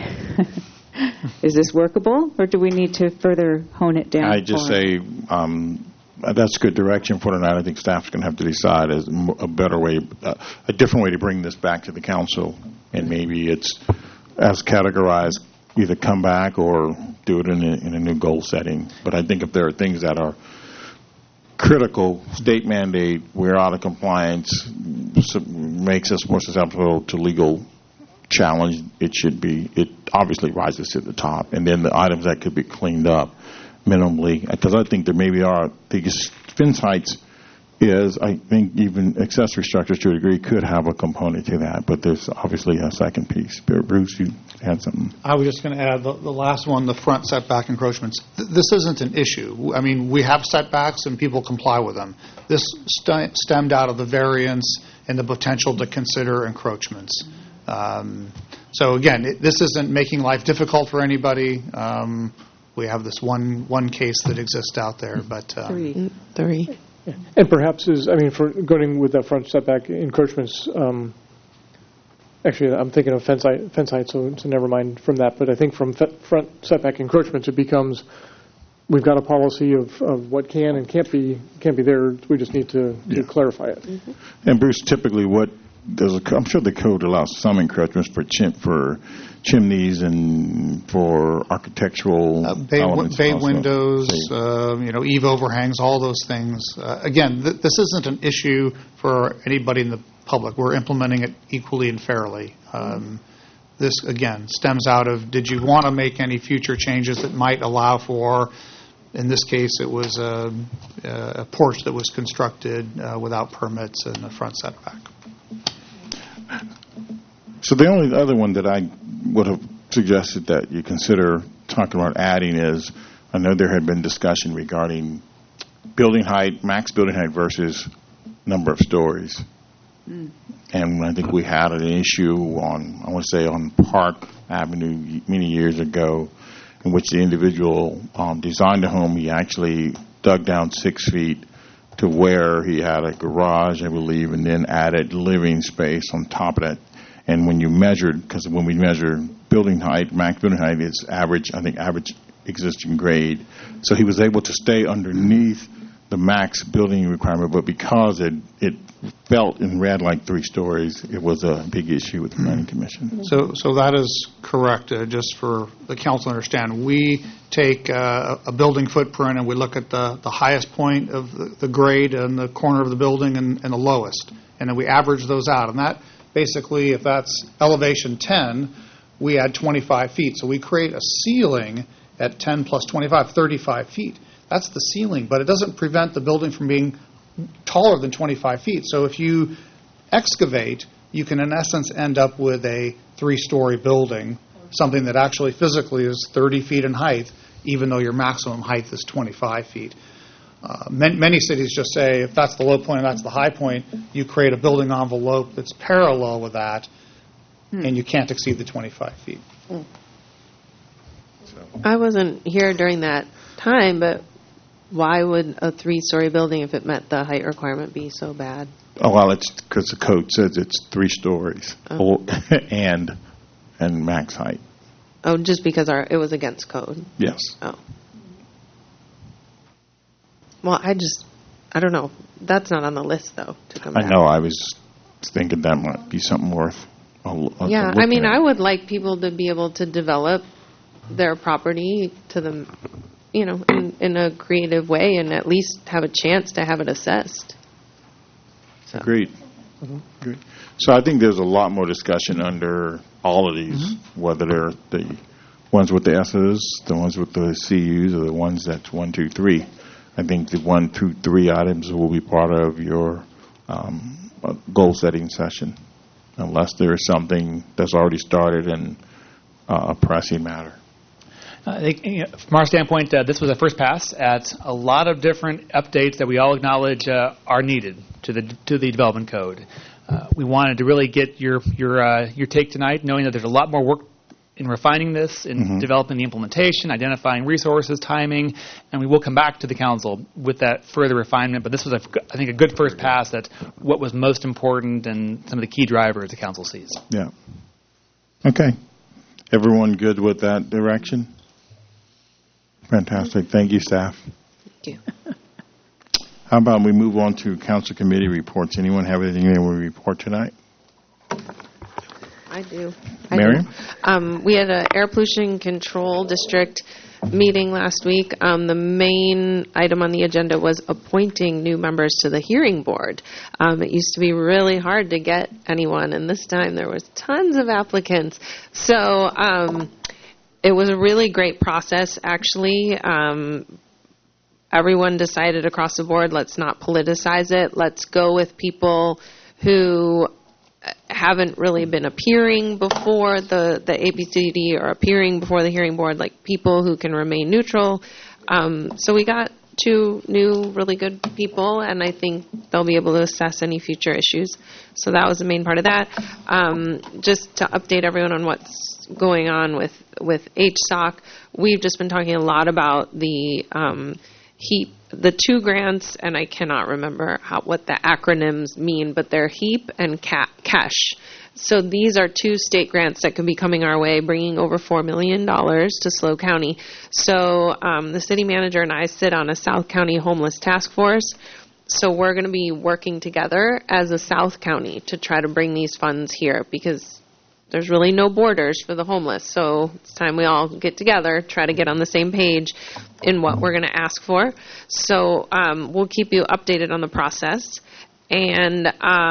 Is this workable, or do we need to further hone it down? I just say that's good direction for tonight. I think staff's going to have to decide as a better way, a different way to bring this back to the council, and maybe it's as categorized, either come back or do it in a new goal setting. But I think if there are things that are critical, state mandate, we're out of compliance, makes us more susceptible to legal challenge, it obviously rises to the top. And then the items that could be cleaned up minimally, because I think there maybe are, these fence heights is, I think even accessory structures to a degree could have a component to that, but there's obviously a second piece. Bruce, you had something? I was just going to add the last one, the front setback encroachments. This isn't an issue. I mean, we have setbacks and people comply with them. This stemmed out of the variance and the potential to consider encroachments. So again, this isn't making life difficult for anybody. We have this one case that exists out there, but Three. And perhaps for going with that front setback encroachments, actually I'm thinking of fence height, so never mind from that. But I think from front setback encroachments, it becomes we've got a policy of what can and can't be there. We just need to clarify it. Mm-hmm. And Bruce, typically I'm sure the code allows some encroachments for chimneys and for architectural elements. Bay windows, eave overhangs, all those things. Again, this isn't an issue for anybody in the public. We're implementing it equally and fairly. This, again, stems out of, did you want to make any future changes that might allow for, in this case, it was a porch that was constructed without permits in the front setback. So the only other one that I would have suggested that you consider talking about adding is, I know there had been discussion regarding building height, max building height versus number of stories. And I think we had an issue on Park Avenue many years ago, in which the individual designed a home. He actually dug down 6 feet to where he had a garage, I believe, and then added living space on top of that. And when you measured, because when we measure building height, max building height is average existing grade. So he was able to stay underneath the max building requirement, but because it felt and read like 3 stories, it was a big issue with the Planning Commission. So that is correct. Just for the council to understand, we take a building footprint and we look at the highest point of the grade in the corner of the building and the lowest, and then we average those out. And that basically, if that's elevation 10, we add 25 feet. So we create a ceiling at 10 plus 25, 35 feet. That's the ceiling, but it doesn't prevent the building from being taller than 25 feet. So if you excavate, you can in essence end up with a 3-story building, something that actually physically is 30 feet in height, even though your maximum height is 25 feet. Many cities just say if that's the low point and that's the high point, you create a building envelope that's parallel with that, and you can't exceed the 25 feet. I wasn't here during that time, but why would a 3-story building, if it met the height requirement, be so bad? Oh, well, it's because the code says it's 3 stories and max height. Oh, just because it was against code? Yes. Oh. Well, I don't know. That's not on the list, though, to come back. I know. I was thinking that might be something worth yeah, I mean, I would like people to be able to develop their property to them, in a creative way, and at least have a chance to have it assessed. So. Agreed. Agreed. So I think there's a lot more discussion under all of these, whether they're the ones with the S's, the ones with the CUs, or the ones that's 1, 2, 3. I think the 1, 2, 3 items will be part of your goal-setting session. unless there is something that's already started and a pressing matter. I think, from our standpoint, this was a first pass at a lot of different updates that we all acknowledge are needed to the development code. We wanted to really get your take tonight, knowing that there's a lot more work in refining this, in developing the implementation, identifying resources, timing, and we will come back to the council with that further refinement. But this was, I think, a good first pass at what was most important and some of the key drivers the council sees. Yeah. Okay. Everyone good with that direction? Fantastic. Thank you, staff. Thank you. How about we move on to council committee reports? Anyone have anything they want to report tonight? I do. Miriam? We had an air pollution control district meeting last week. The main item on the agenda was appointing new members to the hearing board. It used to be really hard to get anyone, and this time there was tons of applicants. So it was a really great process, actually. Everyone decided across the board, let's not politicize it. Let's go with people who haven't really been appearing before the ABCD or appearing before the hearing board, like people who can remain neutral. So we got 2 new really good people, and I think they'll be able to assess any future issues. So that was the main part of that. Just to update everyone on what's going on with HSOC, we've just been talking a lot about the HEAP, the 2 grants, and I cannot remember what the acronyms mean, but they're HEAP and CASH. So these are 2 state grants that could be coming our way, bringing over $4 million to SLO County. So the city manager and I sit on a South County Homeless Task Force. So we're going to be working together as a South County to try to bring these funds here, because there's really no borders for the homeless. So it's time we all get together, try to get on the same page in what we're going to ask for. So we'll keep you updated on the process. And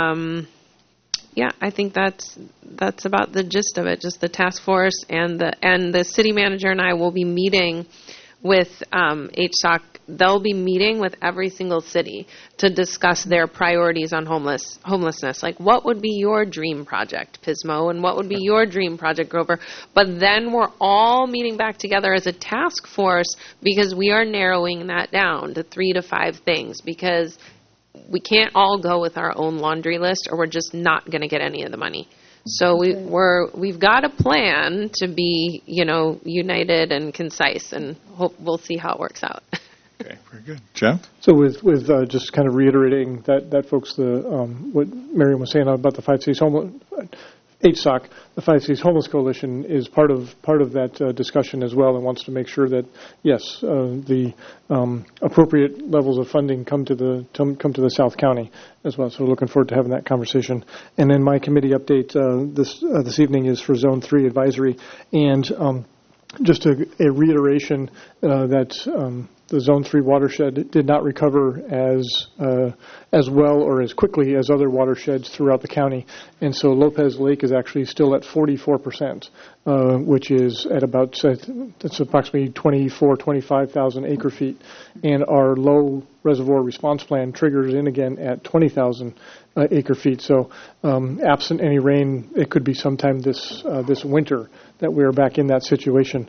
yeah, I think that's about the gist of it. Just the task force and the city manager and I will be meeting with HSOC. They'll be meeting with every single city to discuss their priorities on homelessness. Like, what would be your dream project, Pismo, and what would be your dream project, Grover? But then we're all meeting back together as a task force, because we are narrowing that down to 3 to 5 things, because we can't all go with our own laundry list, or we're just not going to get any of the money. So we've got a plan to be, united and concise, and we'll see how it works out. Okay, very good. Jeff? So with just kind of reiterating that folks, what Miriam was saying about the 5 Cities Homeless, HSOC, the 5 Cities Homeless Coalition is part of that discussion as well, and wants to make sure that yes, the appropriate levels of funding come to the South County as well. So we're looking forward to having that conversation. And then my committee update this evening is for Zone 3 advisory, and just a reiteration that the Zone 3 watershed did not recover as well or as quickly as other watersheds throughout the county. And so Lopez Lake is actually still at 44%, which is at about, that's approximately 25,000 acre feet. And our low reservoir response plan triggers in again at 20,000 acre feet. So absent any rain, it could be sometime this winter that we're back in that situation.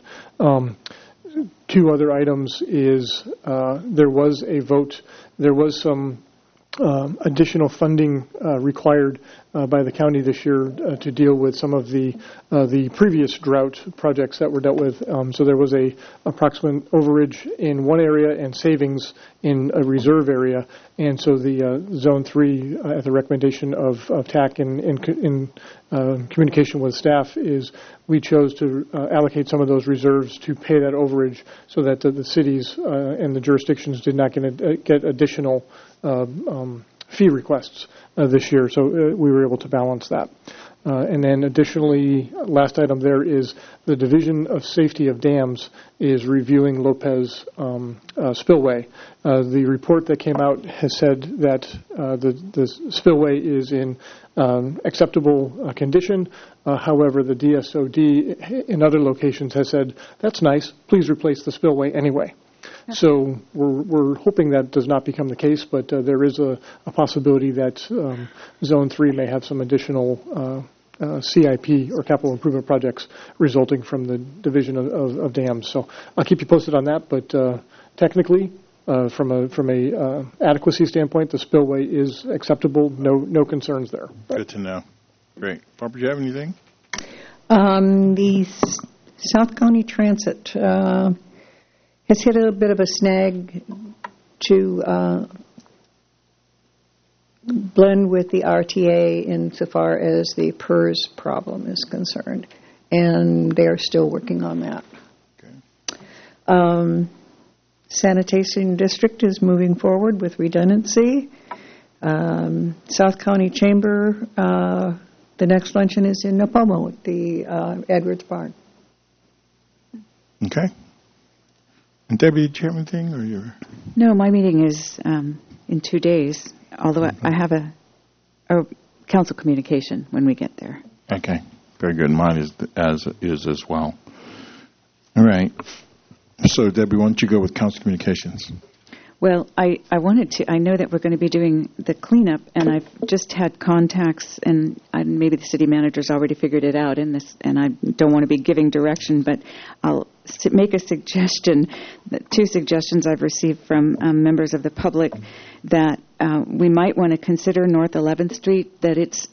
2 other items is there was a vote. There was some additional funding required by the county this year to deal with some of the previous drought projects that were dealt with. So there was a approximate overage in one area and savings in a reserve area. And so the Zone 3, at the recommendation of TAC in communication with staff, is we chose to allocate some of those reserves to pay that overage so that the cities and the jurisdictions did not get additional fee requests this year. So we were able to balance that. And then additionally, last item there is the Division of Safety of Dams is reviewing Lopez spillway. The report that came out has said that the spillway is in acceptable condition. However, the DSOD in other locations has said, that's nice, please replace the spillway anyway. So we're hoping that does not become the case, but there is a possibility that Zone 3 may have some additional CIP or capital improvement projects resulting from the division of dams. So I'll keep you posted on that, but technically, from a adequacy standpoint, the spillway is acceptable. No concerns there. Good to know. Great. Barbara, do you have anything? The South County Transit has hit a bit of a snag to blend with the RTA insofar as the PERS problem is concerned, and they are still working on that. Okay. Sanitation District is moving forward with redundancy. South County Chamber, the next luncheon is in Napomo at the Edwards Barn. Okay. And Debbie, do you have anything? Or you're... No, my meeting is in 2 days, although I have a council communication when we get there. Okay. Very good. Mine is as well. All right. So, Debbie, why don't you go with council communications? Well, I wanted to. I know that we're going to be doing the cleanup, and I've just had contacts, and maybe the city manager's already figured it out in this, and I don't want to be giving direction, but I'll make a suggestion. Two suggestions I've received from members of the public that we might want to consider North 11th Street. That it's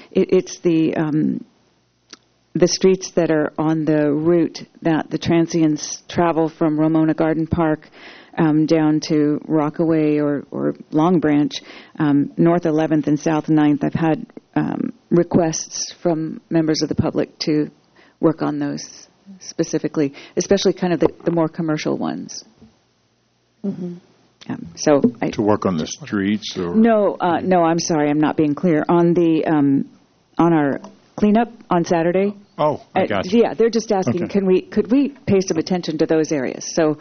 the streets that are on the route that the transients travel from Ramona Garden Park down to Rockaway or Long Branch, North 11th and South 9th. I've had requests from members of the public to work on those specifically, especially kind of the more commercial ones. Mm-hmm. To work on the streets? Or? No, I'm sorry, I'm not being clear. On the on our cleanup on Saturday. Oh, I got you. Yeah, they're just asking, okay. Could we pay some attention to those areas? So,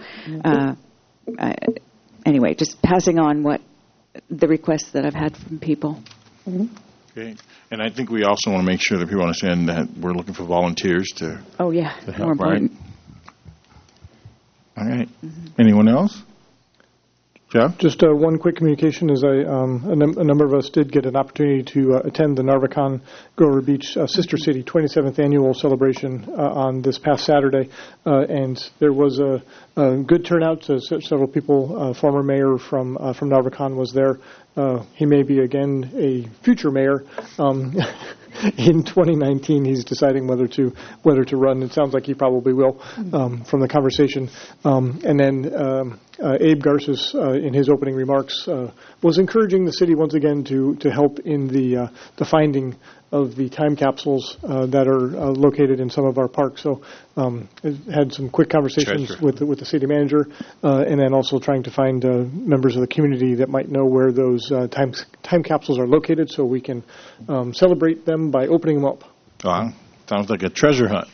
anyway, just passing on what the requests that I've had from people. Mm-hmm. Okay, and I think we also want to make sure that people understand that we're looking for volunteers to. Oh yeah, to help, more important. Right? All right. Mm-hmm. Anyone else? Jeff? Just one quick communication is a number of us did get an opportunity to attend the Narvacon Grover Beach Sister City 27th Annual Celebration on this past Saturday, and there was a good turnout. Several people, former mayor from Narvacon was there. He may be, again, a future mayor. In 2019, he's deciding whether to run. It sounds like he probably will from the conversation. And then Abe Garces, in his opening remarks, was encouraging the city once again to help in the finding of the time capsules that are located in some of our parks. So had some quick conversations with the city manager, and then also trying to find members of the community that might know where those time capsules are located, so we can celebrate them by opening them up. Sounds like a treasure hunt.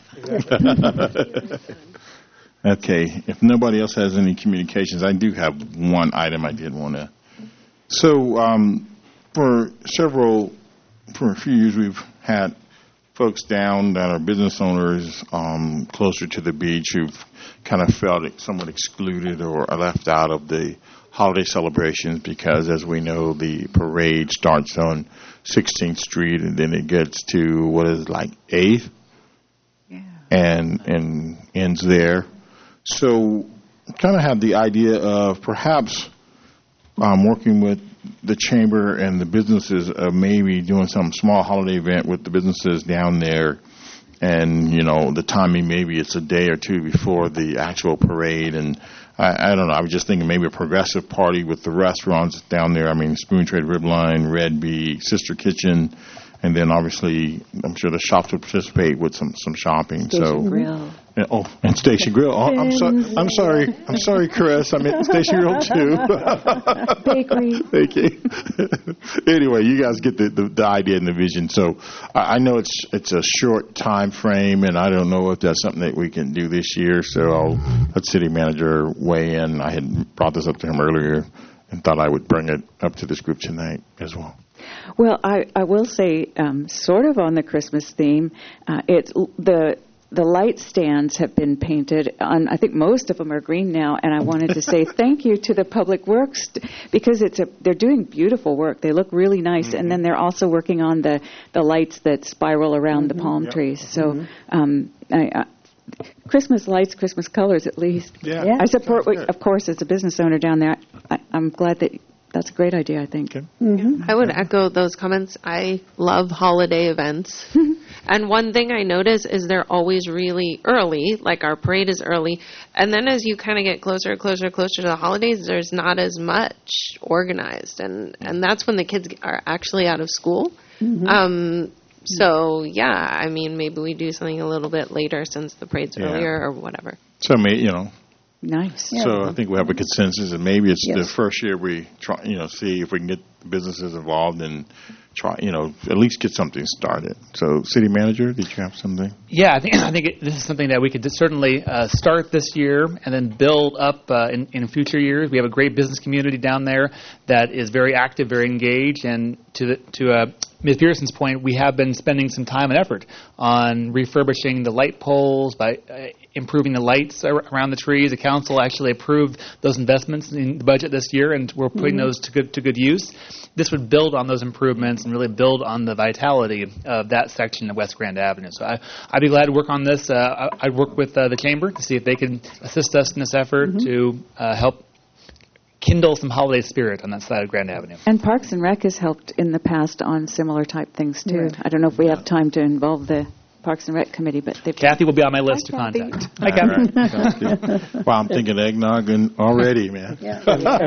Okay, if nobody else has any communications, I do have one item I did want to. So for a few years, we've had folks down that are business owners closer to the beach who've kind of felt somewhat excluded or left out of the holiday celebrations because, as we know, the parade starts on 16th Street and then it gets to 8th and ends there. So kind of had the idea of perhaps working with the chamber and the businesses of maybe doing some small holiday event with the businesses down there. And, the timing, maybe it's a day or two before the actual parade. And I don't know, I was just thinking maybe a progressive party with the restaurants down there. I mean, Spoon Trade Ribline, Red Bee, Sister Kitchen. And then, obviously, I'm sure the shops would participate with some shopping. Station Grill. And Station Grill. Oh, I'm sorry, Chris. I meant Station Grill too. Bakery. Thank you. Anyway, you guys get the idea and the vision. So I know it's a short time frame, and I don't know if that's something that we can do this year. So I'll let City Manager weigh in. I had brought this up to him earlier and thought I would bring it up to this group tonight as well. Well, I will say, sort of on the Christmas theme, it's the the light stands have been painted. I think most of them are green now, and I wanted to say thank you to the Public Works because they're doing beautiful work. They look really nice, and then they're also working on the lights that spiral around the palm trees. So Christmas lights, Christmas colors, at least. Yeah. I support, of course, as a business owner down there. I'm glad that's a great idea, I think. I would echo those comments. I love holiday events. And one thing I notice is they're always really early, like our parade is early. And then as you kind of get closer to the holidays, there's not as much organized. And that's when the kids are actually out of school. So, yeah, I mean, maybe we do something a little bit later since the parade's earlier or whatever. So, you know. Nice. So I think we have a consensus, and maybe it's the first year we try, see if we can get businesses involved and try, at least get something started. So, City Manager, did you have something? Yeah, I think this is something that we could certainly start this year and then build up in future years. We have a great business community down there that is very active, very engaged, and to Ms. Pearson's point, we have been spending some time and effort on refurbishing the light poles by improving the lights around the trees. The council actually approved those investments in the budget this year, and we're putting those to good use. This would build on those improvements and really build on the vitality of that section of West Grand Avenue. So I'd be glad to work on this. I'd work with the Chamber to see if they can assist us in this effort to help kindle some holiday spirit on that side of Grand Avenue. And Parks and Rec has helped in the past on similar type things, too. Right. I don't know if we have time to involve the Parks and Rec Committee, but Kathy will be on my list to contact. Hi, Kathy. Right. Well, I'm thinking eggnog already, man. Sing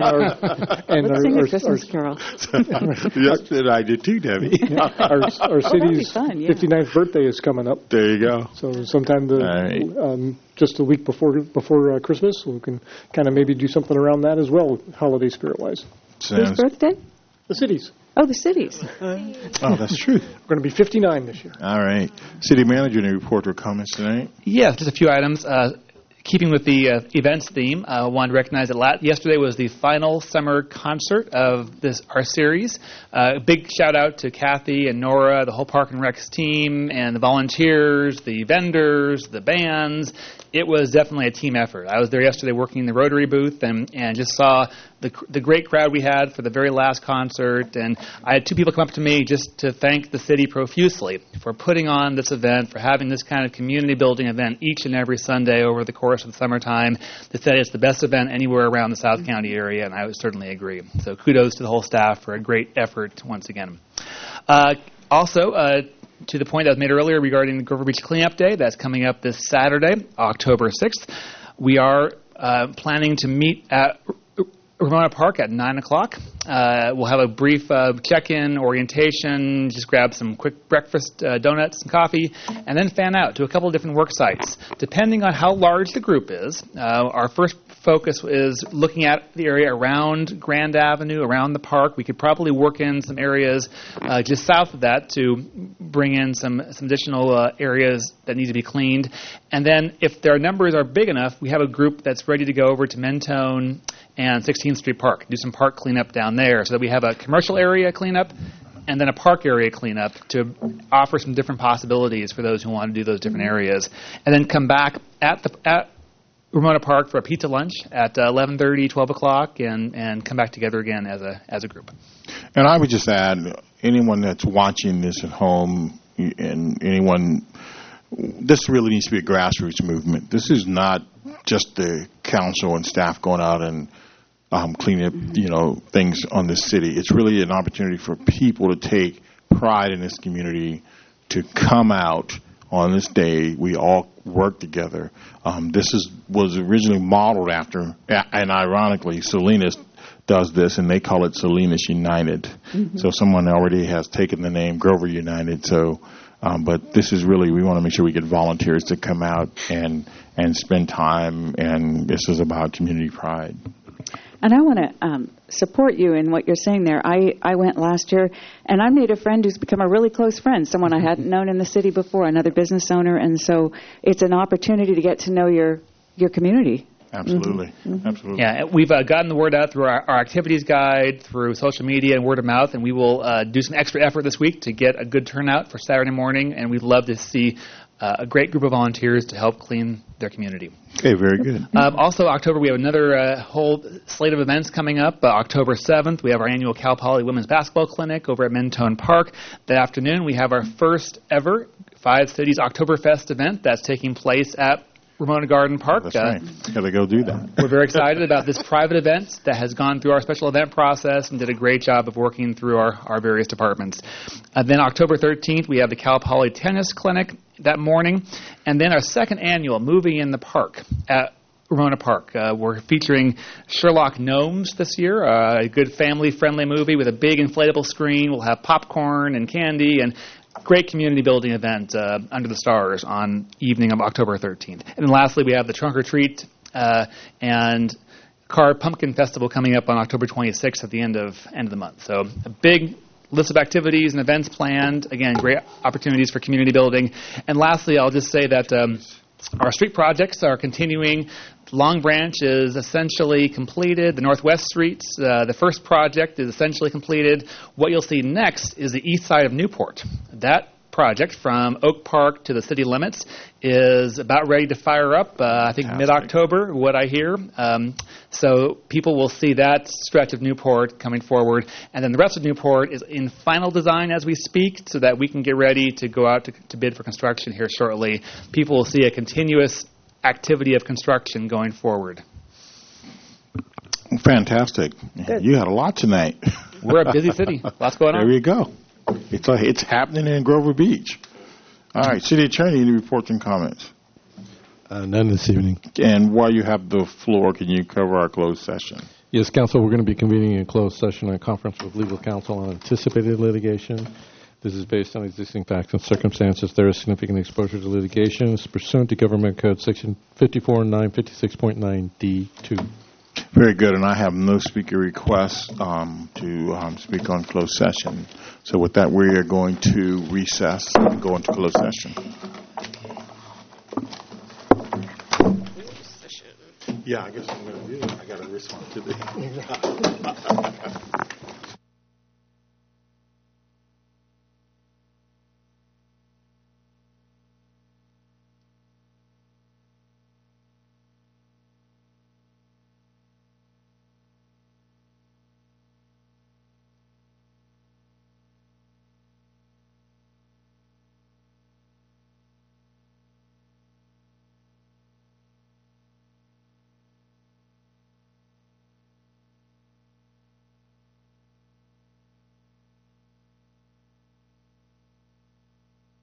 a Christmas carol. Yes, I did too, Debbie. Our city's 59th birthday is coming up. There you go. So sometime just a week before Christmas, we can kind of maybe do something around that as well, holiday spirit-wise. Whose birthday? The city's. Oh, the city's. Oh, that's true. We're going to be 59 this year. All right. City Manager, any report or comments tonight? Yeah, just a few items. Keeping with the events theme, I wanted to recognize that yesterday was the final summer concert of our series. Big shout-out to Kathy and Nora, the whole Park and Recs team, and the volunteers, the vendors, the bands. It was definitely a team effort. I was there yesterday working in the Rotary booth and just saw the great crowd we had for the very last concert. And I had two people come up to me just to thank the city profusely for putting on this event, for having this kind of community-building event each and every Sunday over the course of the summertime. They said it's the best event anywhere around the South County area, and I would certainly agree. So kudos to the whole staff for a great effort once again. Also, to the point that was made earlier regarding the Grover Beach Cleanup Day, that's coming up this Saturday, October 6th. We are planning to meet at Ramona Park at 9 o'clock. We'll have a brief check-in, orientation, just grab some quick breakfast, donuts and coffee, and then fan out to a couple of different work sites. Depending on how large the group is, our first focus is looking at the area around Grand Avenue, around the park. We could probably work in some areas just south of that to bring in some additional areas that need to be cleaned. And then if their numbers are big enough, we have a group that's ready to go over to Mentone and 16th Street Park, do some park cleanup down there so that we have a commercial area cleanup and then a park area cleanup to offer some different possibilities for those who want to do those different areas. And then come back at Ramona Park for a pizza lunch at 11:30, 12 o'clock, and come back together again as a group. And I would just add, anyone that's watching this at home and anyone, this really needs to be a grassroots movement. This is not just the council and staff going out and cleaning up, things on this city. It's really an opportunity for people to take pride in this community, to come out on this day. We all work together. This was originally modeled after, and ironically, Salinas does this, and they call it Salinas United. Mm-hmm. So someone already has taken the name Grover United. So, but this is really, we want to make sure we get volunteers to come out and spend time, and this is about community pride. And I want to support you in what you're saying there. I went last year, and I made a friend who's become a really close friend, someone I hadn't known in the city before, another business owner. And so it's an opportunity to get to know your community. Absolutely. Absolutely. Yeah, we've gotten the word out through our activities guide, through social media and word of mouth, and we will do some extra effort this week to get a good turnout for Saturday morning, and we'd love to see a great group of volunteers to help clean their community. Okay, very good. Also, October, we have another whole slate of events coming up. October 7th, we have our annual Cal Poly Women's Basketball Clinic over at Mentone Park. That afternoon, we have our first ever 5 Cities Oktoberfest event that's taking place at Ramona Garden Park. That's right. Got to go do that. We're very excited about this private event that has gone through our special event process and did a great job of working through our various departments. Then October 13th, we have the Cal Poly Tennis Clinic that morning. And then our second annual Movie in the Park at Ramona Park. We're featuring Sherlock Gnomes this year, a good family-friendly movie with a big inflatable screen. We'll have popcorn and candy and great community building event under the stars on evening of October 13th. And then lastly, we have the Trunk or Treat and Carved Pumpkin Festival coming up on October 26th at the end of the month. So a big list of activities and events planned. Again, great opportunities for community building. And lastly, I'll just say that our street projects are continuing. Long Branch is essentially completed. The Northwest Streets, the first project is essentially completed. What you'll see next is the east side of Newport. That project from Oak Park to the city limits is about ready to fire up, I think mid-October, what I hear. So people will see that stretch of Newport coming forward. And then the rest of Newport is in final design as we speak so that we can get ready to go out to bid for construction here shortly. People will see a continuous activity of construction going forward. Fantastic. Good. You had a lot tonight. We're a busy city. Lots going on. There you go. It's happening in Grover Beach. All right, City Attorney, any reports and comments? None this evening. And while you have the floor, can you cover our closed session? Yes, Council, we're going to be convening a closed session and conference with legal counsel on anticipated litigation. This is based on existing facts and circumstances. There is significant exposure to litigation. It's pursuant to Government Code Section 54-956.9D2. Very good, and I have no speaker requests to speak on closed session. So with that, we are going to recess and go into closed session. Yeah, I guess I'm going to do it. I got to respond to this.